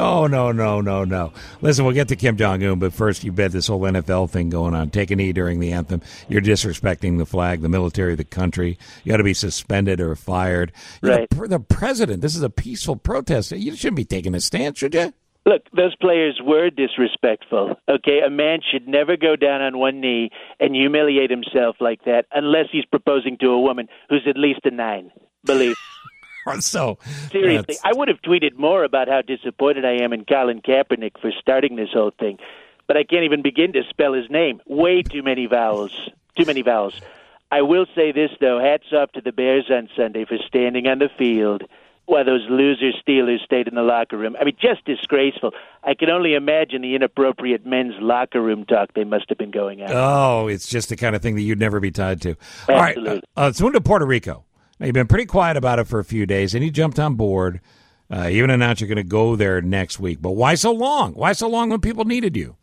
No. Listen, we'll get to Kim Jong-un, but first you've had this whole NFL thing going on. Take a knee during the anthem. You're disrespecting the flag, the military, the country. You got to be suspended or fired. Right. The president, this is a peaceful protest. You shouldn't be taking a stance, should you? Look, those players were disrespectful, okay? A man should never go down on one knee and humiliate himself like that unless he's proposing to a woman who's at least a 9, believe So, seriously, I would have tweeted more about how disappointed I am in Colin Kaepernick for starting this whole thing, but I can't even begin to spell his name. Way too many vowels. Too many vowels. I will say this, though. Hats off to the Bears on Sunday for standing on the field while those loser Steelers stayed in the locker room. I mean, just disgraceful. I can only imagine the inappropriate men's locker room talk they must have been going on. Oh, it's just the kind of thing that you'd never be tied to. Absolutely. All right, let's move to Puerto Rico. Now, you've been pretty quiet about it for a few days, and you jumped on board. Even announced you're going to go there next week. But why so long? Why so long when people needed you?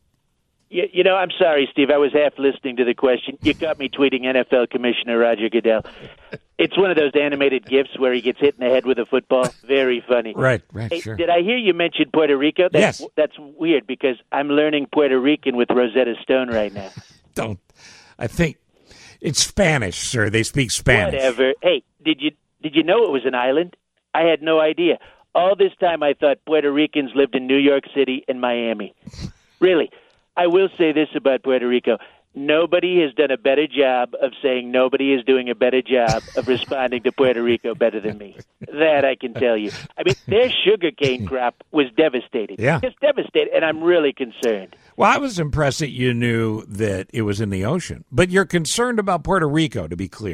I'm sorry, Steve. I was half listening to the question. You got me tweeting NFL Commissioner Roger Goodell. It's one of those animated GIFs where he gets hit in the head with a football. Very funny. Right, hey, sure. Did I hear you mention Puerto Rico? Yes. That's weird because I'm learning Puerto Rican with Rosetta Stone right now. I think it's Spanish, sir. They speak Spanish. Whatever. Hey, did you know it was an island? I had no idea. All this time I thought Puerto Ricans lived in New York City and Miami. Really. I will say this about Puerto Rico. Nobody has done a better job of saying nobody is doing a better job of responding to Puerto Rico better than me. That I can tell you. I mean, their sugarcane crop was devastated. Yeah. Just devastated, and I'm really concerned. Well, I was impressed that you knew that it was in the ocean. But you're concerned about Puerto Rico, to be clear.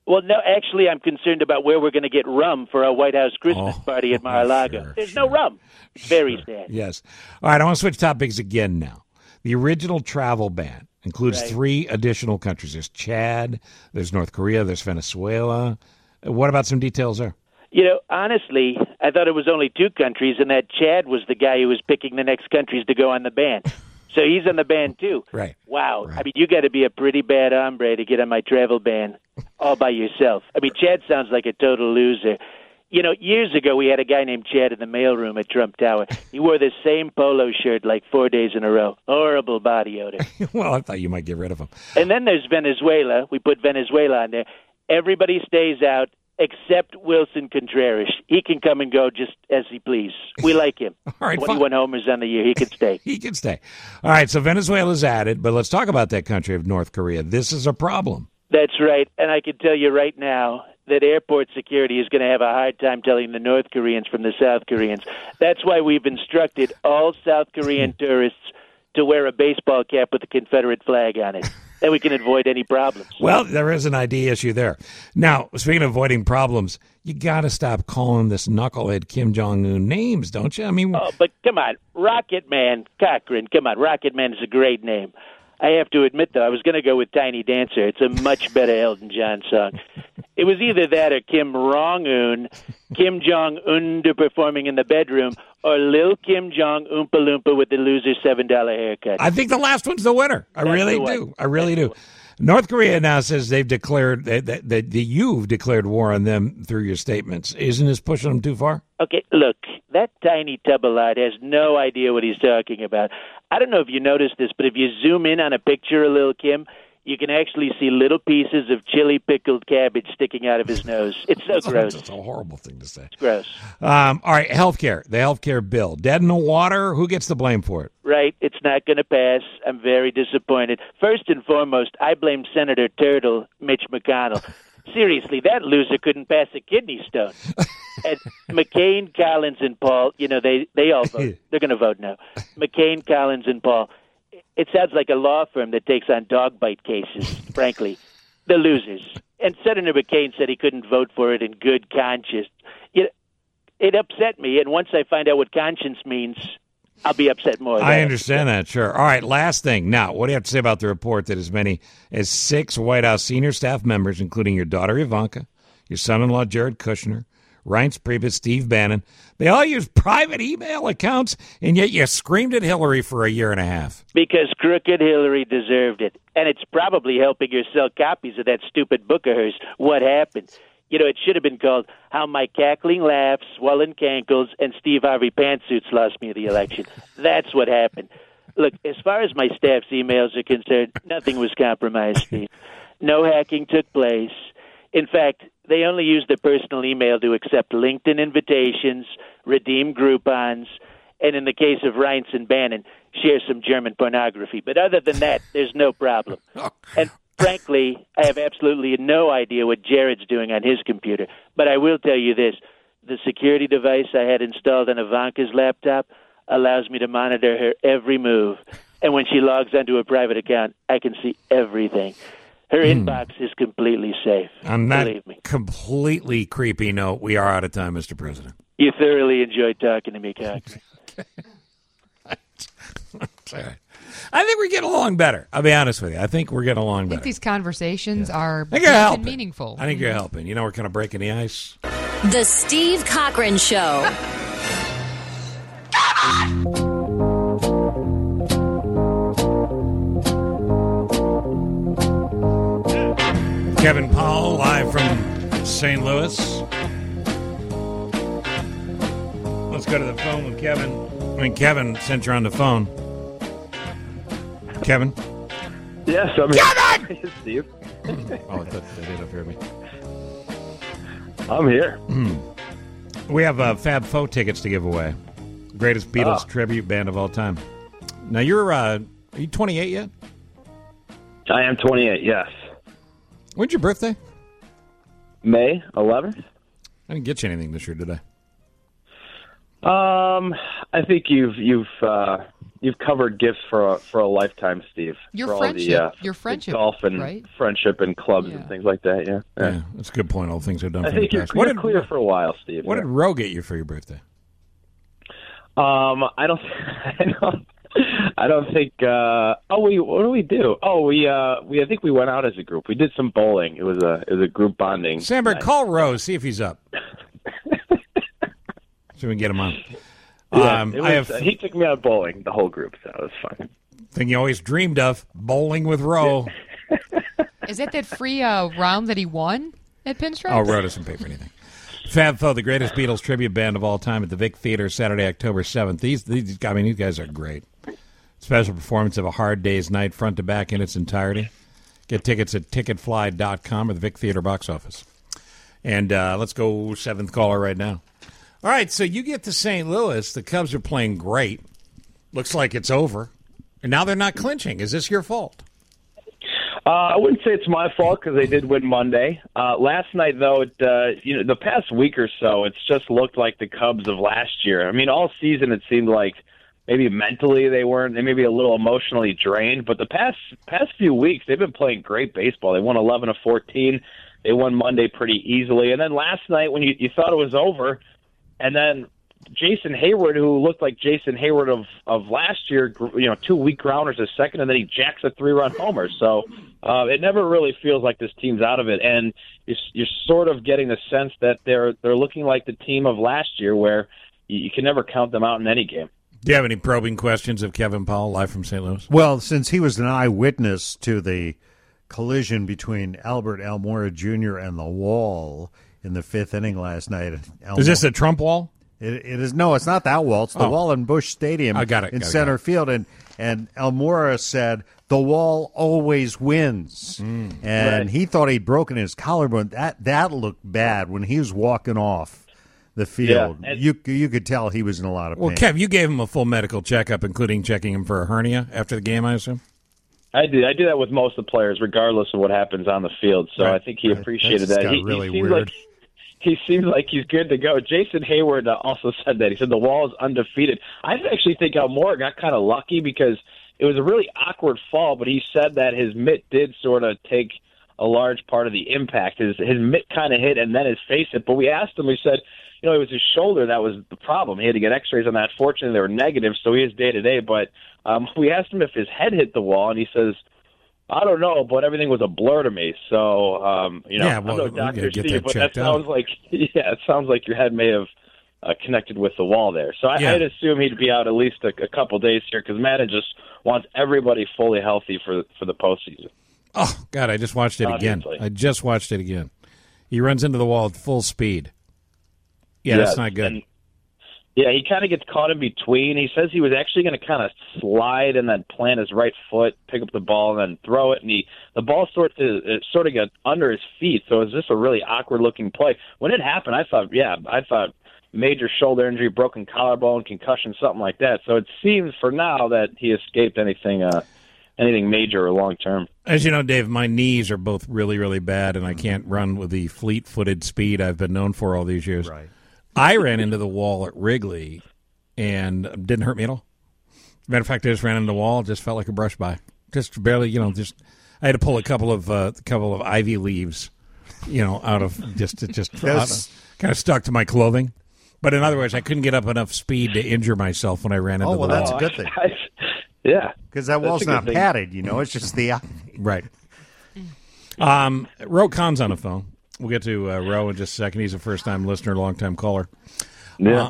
Well, no, actually, I'm concerned about where we're going to get rum for our White House Christmas party at Mar-a-Lago. There's no rum. Very sad. Yes. All right, I want to switch topics again now. The original travel ban includes 3 additional countries. There's Chad, there's North Korea, there's Venezuela. What about some details there? You know, honestly, I thought it was only 2 countries, and that Chad was the guy who was picking the next countries to go on the ban. So he's on the ban, too. Right. Wow. Right. I mean, you got to be a pretty bad hombre to get on my travel ban all by yourself. I mean, Chad sounds like a total loser. You know, years ago, we had a guy named Chad in the mailroom at Trump Tower. He wore the same polo shirt like 4 days in a row. Horrible body odor. Well, I thought you might get rid of him. And then there's Venezuela. We put Venezuela on there. Everybody stays out except Wilson Contreras. He can come and go just as he please. We like him. All right, 21 homers on the year. He can stay. He can stay. All right, so Venezuela's added, but let's talk about that country of North Korea. This is a problem. That's right. And I can tell you right now that airport security is going to have a hard time telling the North Koreans from the South Koreans. That's why we've instructed all South Korean tourists to wear a baseball cap with the Confederate flag on it. Then we can avoid any problems. Well, there is an ID issue there. Now, speaking of avoiding problems, you got to stop calling this knucklehead Kim Jong-un names, don't you? I mean, but come on, Rocket Man, Cochran, come on, Rocket Man is a great name. I have to admit, though, I was going to go with Tiny Dancer. It's a much better Elton John song. It was either that or Kim Wrong-un, Kim Jong-un performing in the bedroom, or Lil Kim Jong-Oompa Loompa with the loser $7 haircut. I think the last one's the winner. I really do. I really do. North Korea now says they've declared that you've declared war on them through your statements. Isn't this pushing them too far? Okay, look, that tiny tub of light has no idea what he's talking about. I don't know if you noticed this, but if you zoom in on a picture of Lil Kim, you can actually see little pieces of chili pickled cabbage sticking out of his nose. It's so gross. It's a horrible thing to say. It's gross. All right, healthcare, the healthcare bill. Dead in the water? Who gets the blame for it? Right, it's not going to pass. I'm very disappointed. First and foremost, I blame Senator Turtle, Mitch McConnell. Seriously, that loser couldn't pass a kidney stone. And McCain, Collins, and Paul, you know, they all vote. They're going to vote no. McCain, Collins, and Paul. It sounds like a law firm that takes on dog bite cases, frankly. The losers. And Senator McCain said he couldn't vote for it in good conscience. It upset me, and once I find out what conscience means, I'll be upset more. I understand that, sure. All right, last thing. Now, what do you have to say about the report that as many as 6 White House senior staff members, including your daughter Ivanka, your son-in-law Jared Kushner, Reince Priebus, Steve Bannon, they all use private email accounts, and yet you screamed at Hillary for a year and a half. Because crooked Hillary deserved it. And it's probably helping her sell copies of that stupid book of hers, What Happened. You know, it should have been called How My Cackling Laughs, Swollen Cankles, and Steve Harvey Pantsuits Lost Me the Election. That's what happened. Look, as far as my staff's emails are concerned, nothing was compromised, Steve. No hacking took place. In fact, they only used their personal email to accept LinkedIn invitations, redeem Groupons, and in the case of Reince and Bannon, share some German pornography. But other than that, there's no problem. And frankly, I have absolutely no idea what Jared's doing on his computer. But I will tell you this. The security device I had installed on Ivanka's laptop allows me to monitor her every move. And when she logs onto a private account, I can see everything. Her inbox is completely safe. On Believe that me. completely creepy note, we are out of time, Mr. President. You thoroughly enjoyed talking to me, Cox. All right. I think we're getting along better. I'll be honest with you. I think we're getting along I better. think these conversations are I think you're helping. meaningful. I think you're helping. You know, we're kind of breaking the ice. The Steve Cochran Show. Kevin Powell, live from St. Louis. Let's go to the phone with Kevin. Kevin, since you're on the phone. Kevin? Yes, I'm Kevin! here. Steve. Oh, I thought they didn't hear me. I'm here. We have Fab Four tickets to give away. Greatest Beatles tribute band of all time. Now, are you 28 yet? I am 28, yes. When's your birthday? May 11th. I didn't get you anything this year, did I? I think you've you've covered gifts for a lifetime, Steve. Your for friendship, all the, your friendship, the golf and right? friendship and clubs and things like that. Yeah. That's a good point. All things are done. I from think the you're, past. you're clear for a while, Steve. What did Roe get you for your birthday? I don't think. What do we do? I think we went out as a group. We did some bowling. It was a group bonding. Sandberg, night. call Rose. See if he's up. So we can get him on. Yeah, he took me out bowling, the whole group, so it was fun. Thing you always dreamed of, bowling with Roe. Is that free round that he won at Pinstripes? Oh, Roe doesn't pay for anything. Fab Four, the greatest Beatles tribute band of all time at the Vic Theater, Saturday, October 7th. These you guys are great. Special performance of A Hard Day's Night, front to back in its entirety. Get tickets at ticketfly.com or the Vic Theater box office. And let's go seventh caller right now. All right, so you get to St. Louis. The Cubs are playing great. Looks like it's over. And now they're not clinching. Is this your fault? I wouldn't say it's my fault because they did win Monday. Last night, though, the past week or so, it's just looked like the Cubs of last year. I mean, all season it seemed like maybe mentally they may be a little emotionally drained, but the past few weeks they've been playing great baseball. They won 11 of 14. They won Monday pretty easily, and then last night when you thought it was over, and then Jason Hayward, who looked like Jason Hayward of last year, 2 weak grounders a second, and then he jacks a 3-run homer. So it never really feels like this team's out of it, and you're sort of getting the sense that they're looking like the team of last year, where you can never count them out in any game. Do you have any probing questions of Kevin Powell, live from St. Louis? Well, since he was an eyewitness to the collision between Albert Almora Jr. and the wall in the fifth inning last night. Is this a Trump wall? It is. No, it's not that wall. It's the wall in Busch Stadium in center field. And Almora said, the wall always wins. And he thought he'd broken his collarbone. That looked bad when he was walking off the field. Yeah, you could tell he was in a lot of pain. Well, Kev, you gave him a full medical checkup, including checking him for a hernia after the game, I assume? I do that with most of the players, regardless of what happens on the field. So I think he appreciated that. He seems like he's good to go. Jason Hayward also said that. He said the wall is undefeated. I actually think Almora got kind of lucky because it was a really awkward fall, but he said that his mitt did sort of take a large part of the impact. His mitt kind of hit and then his face hit. But we asked him, we said, it was his shoulder that was the problem. He had to get x-rays on that. Fortunately, they were negative, so he is day-to-day. But we asked him if his head hit the wall, and he says, I don't know, but everything was a blur to me. So, I'm no Dr. Steve, but that sounds like, it sounds like your head may have connected with the wall there. So I'd assume he'd be out at least a couple days here because Madden just wants everybody fully healthy for the postseason. Oh, God, I just watched it again. He runs into the wall at full speed. Yeah, that's not good. He kind of gets caught in between. He says he was actually going to kind of slide and then plant his right foot, pick up the ball, and then throw it. And the ball sort of got under his feet. So it was just a really awkward-looking play. When it happened, I thought major shoulder injury, broken collarbone, concussion, something like that. So it seems for now that he escaped anything major or long-term. As you know, Dave, my knees are both really, really bad, and I can't run with the fleet-footed speed I've been known for all these years. Right. I ran into the wall at Wrigley, and it didn't hurt me at all. Matter of fact, I just ran into the wall, just felt like a brush by. Just barely, I had to pull a couple of ivy leaves, out of kind of stuck to my clothing. But in other words, I couldn't get up enough speed to injure myself when I ran into the wall. That's a good thing. Yeah. Because that wall's not padded, it's just the ivy. Right. Ro Khan's on the phone. We'll get to Ro in just a second. He's a first-time listener, long-time caller. Yeah.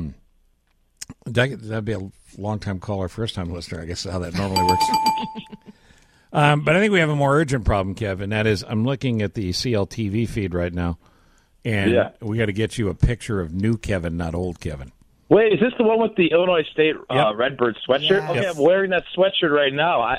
That'd be a long-time caller, first-time listener, I guess is how that normally works. But I think we have a more urgent problem, Kev, and that is I'm looking at the CLTV feed right now, and we got to get you a picture of new Kevin, not old Kevin. Wait, is this the one with the Illinois State Redbird sweatshirt? Yes. Okay, I'm wearing that sweatshirt right now.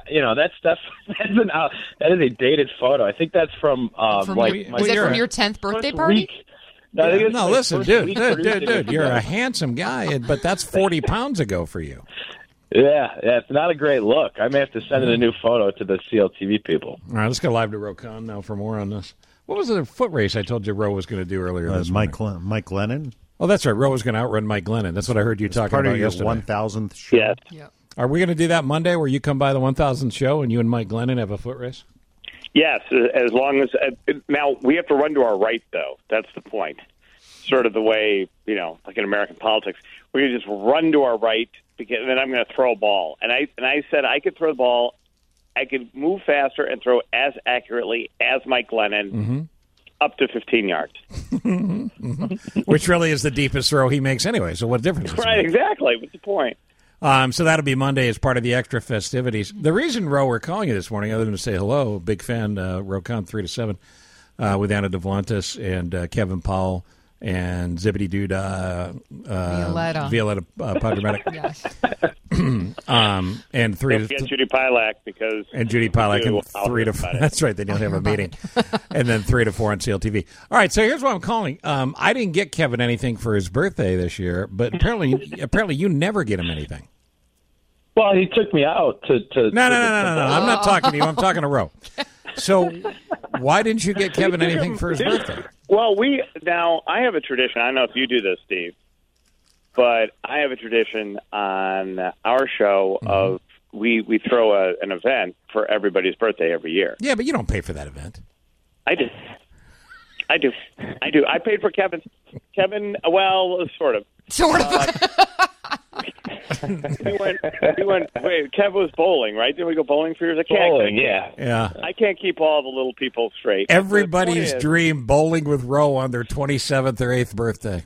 That is a dated photo. I think that's from was that from your 10th birthday party? No, listen, dude, you're a handsome guy, but that's 40 pounds ago for you. Yeah, it's not a great look. I may have to send in a new photo to the CLTV people. All right, let's go live to Ro Khan now for more on this. What was the foot race I told you Ro was going to do earlier this morning? Mike Lennon. Oh, that's right. Ro was going to outrun Mike Glennon. That's what I heard you talking about yesterday. Part of your 1,000th show. Yeah. All Are we going to do that Monday where you come by the 1000 show and you and Mike Glennon have a foot race? Yes, as long as now we have to run to our right, though. That's the point. Sort of the way, like in American politics, we're going to just run to our right, and then I'm going to throw a ball. And I said I could throw the ball, I could move faster and throw as accurately as Mike Glennon, up to 15 yards. Which really is the deepest throw he makes anyway, so what difference does it make? Right, exactly. What's the point? So that'll be Monday as part of the extra festivities. The reason, Ro, we're calling you this morning, other than to say hello, big fan, Ro Khan 3 to 7, with Anna Duvlantis and Kevin Powell and Zippity Doodah, Violetta Padromatic. Yes. And 3 Don't forget Judy Pilak because Judy Pilak and 3 to 4. That's right. They don't have a meeting, and then 3 to 4 on CLTV. All right. So here's what I'm calling. I didn't get Kevin anything for his birthday this year, but apparently you never get him anything. Well, he took me out to. No. I'm not talking to you. I'm talking to Ro. So why didn't you get Kevin anything for his birthday? Well, I have a tradition. I don't know if you do this, Steve, but I have a tradition on our show of we throw an event for everybody's birthday every year. Yeah, but you don't pay for that event. I do. I paid for Kevin. Well, sort of. We went. Wait, Kev was bowling, right? Did we go bowling for yours? Bowling, yeah. I can't keep all the little people straight. Everybody's dream: bowling with Ro on their 27th or 8th birthday.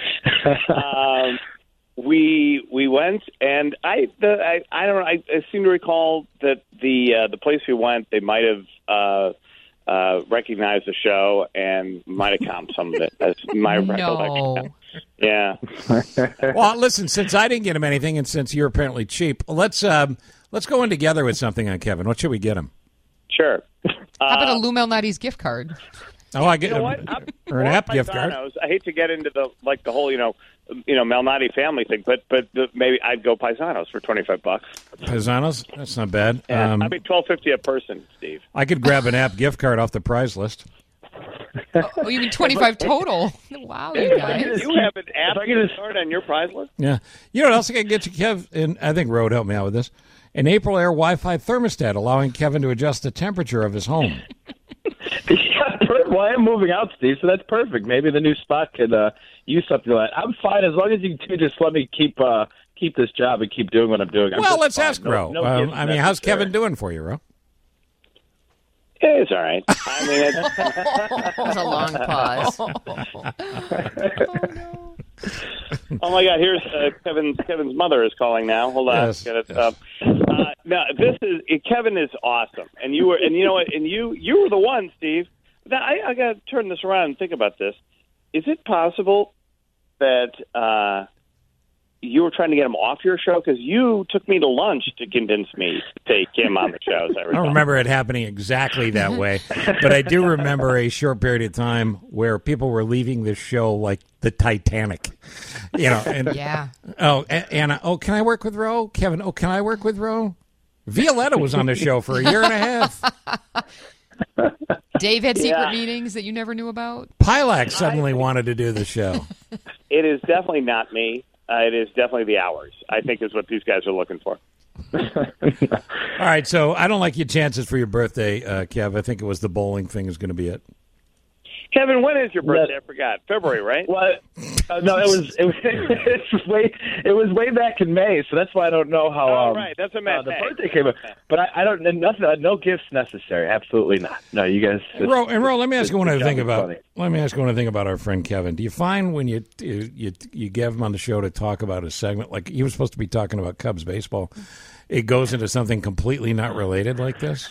We went, and I don't know. I seem to recall that the place we went, they might have recognized the show and might have comped some of it. That's my recollection. Yeah. Well, listen, since I didn't get him anything, and since you're apparently cheap, let's go in together with something on Kevin. What should we get him? Sure. How about a Lou Malnati's gift card? Oh, I get or an app gift card. I hate to get into the whole Malnati family thing, but maybe I'd go Paisanos for $25. Paisanos, that's not bad. Yeah, I'd be $12.50 a person, Steve. I could grab an app gift card off the prize list. Oh, you mean 25 total? Wow, you guys. You have an app gift card on your prize list? Yeah. You know what else I can get you, Kev? And I think Ro would help me out with this. An April Air Wi-Fi thermostat, allowing Kevin to adjust the temperature of his home. Well, I am moving out, Steve, so that's perfect. Maybe the new spot could use something like that. I'm fine as long as you two just let me keep this job and keep doing what I'm doing. Well, let's ask Ro. How's Kevin doing for you, Ro? Yeah, it's all right. I mean, that was a long pause. Oh my God! Here's Kevin's mother is calling now. Hold on, yes. Get it up. No, Kevin is awesome, and you know what? And you were the one, Steve. Now, I got to turn this around and think about this. Is it possible that you were trying to get him off your show? Because you took me to lunch to convince me to take him on the show. I don't remember it happening exactly that way, but I do remember a short period of time where people were leaving this show like the Titanic. And, yeah. Oh, Anna, can I work with Ro? Kevin, can I work with Ro? Violetta was on the show for a year and a half. Dave had secret meetings that you never knew about. Pilak suddenly wanted to do the show. It is definitely not me. It is definitely the hours, I think, is what these guys are looking for. All right, so I don't like your chances for your birthday, Kev. I think it was the bowling thing is going to be it. Kevin, when is your birthday? I forgot. February, right? Well, no, it was way back in May, so that's why I don't know how. Right, that's a the birthday came up. But I don't. Nothing. No gifts necessary. Absolutely not. No, you guys. Ro, let me ask you one other thing about. Let me ask you one other thing about our friend Kevin. Do you find when you get him on the show to talk about a segment like he was supposed to be talking about Cubs baseball, it goes into something completely not related like this?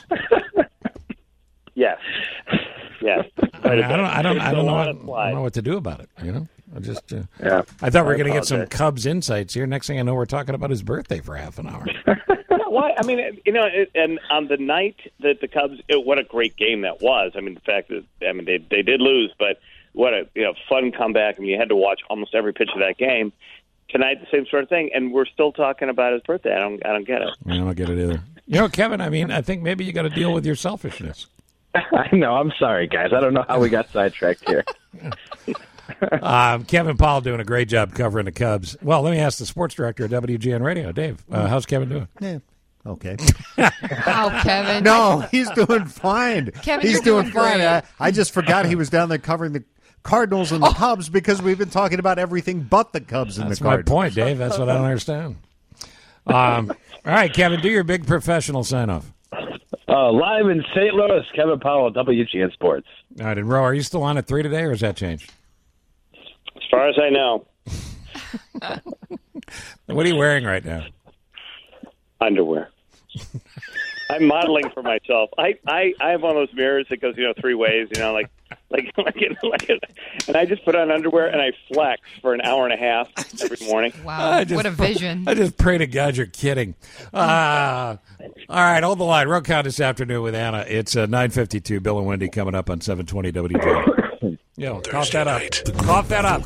Yes. Yes. I don't know what to do about it. I just I thought we were going to get some Cubs insights here. Next thing I know, we're talking about his birthday for half an hour. Why? I mean, and on the night that the Cubs, what a great game that was. I mean, the fact that they did lose, but what a fun comeback. I mean, you had to watch almost every pitch of that game. Tonight, the same sort of thing, and we're still talking about his birthday. I don't get it. I don't get it either. Kevin. I mean, I think maybe you got to deal with your selfishness. I know. I'm sorry, guys. I don't know how we got sidetracked here. Kevin Powell doing a great job covering the Cubs. Well, let me ask the sports director at WGN Radio, Dave. How's Kevin doing? Yeah. Okay. Oh, Kevin. No, he's doing fine. Kevin, he's you're doing fine. great. I just forgot he was down there covering the Cardinals and the Cubs because we've been talking about everything but the Cubs and That's the Cardinals. my point, Dave. That's what I don't understand. All right, Kevin, do your big professional sign-off. Live in St. Louis, Kevin Powell, WGN Sports. All right, and Ro, are you still on at 3 today, or has that changed? As far as I know. What are you wearing right now? Underwear. I'm modeling for myself. I have one of those mirrors that goes 3 ways. And I just put on underwear and I flex for an hour and a half every morning. Wow, what a vision! I just pray to God you're kidding. All right, hold the line. Road count this afternoon with Anna. It's 9:52. Bill and Wendy coming up on 720 WJ. Yo, cough that up. Cough that up.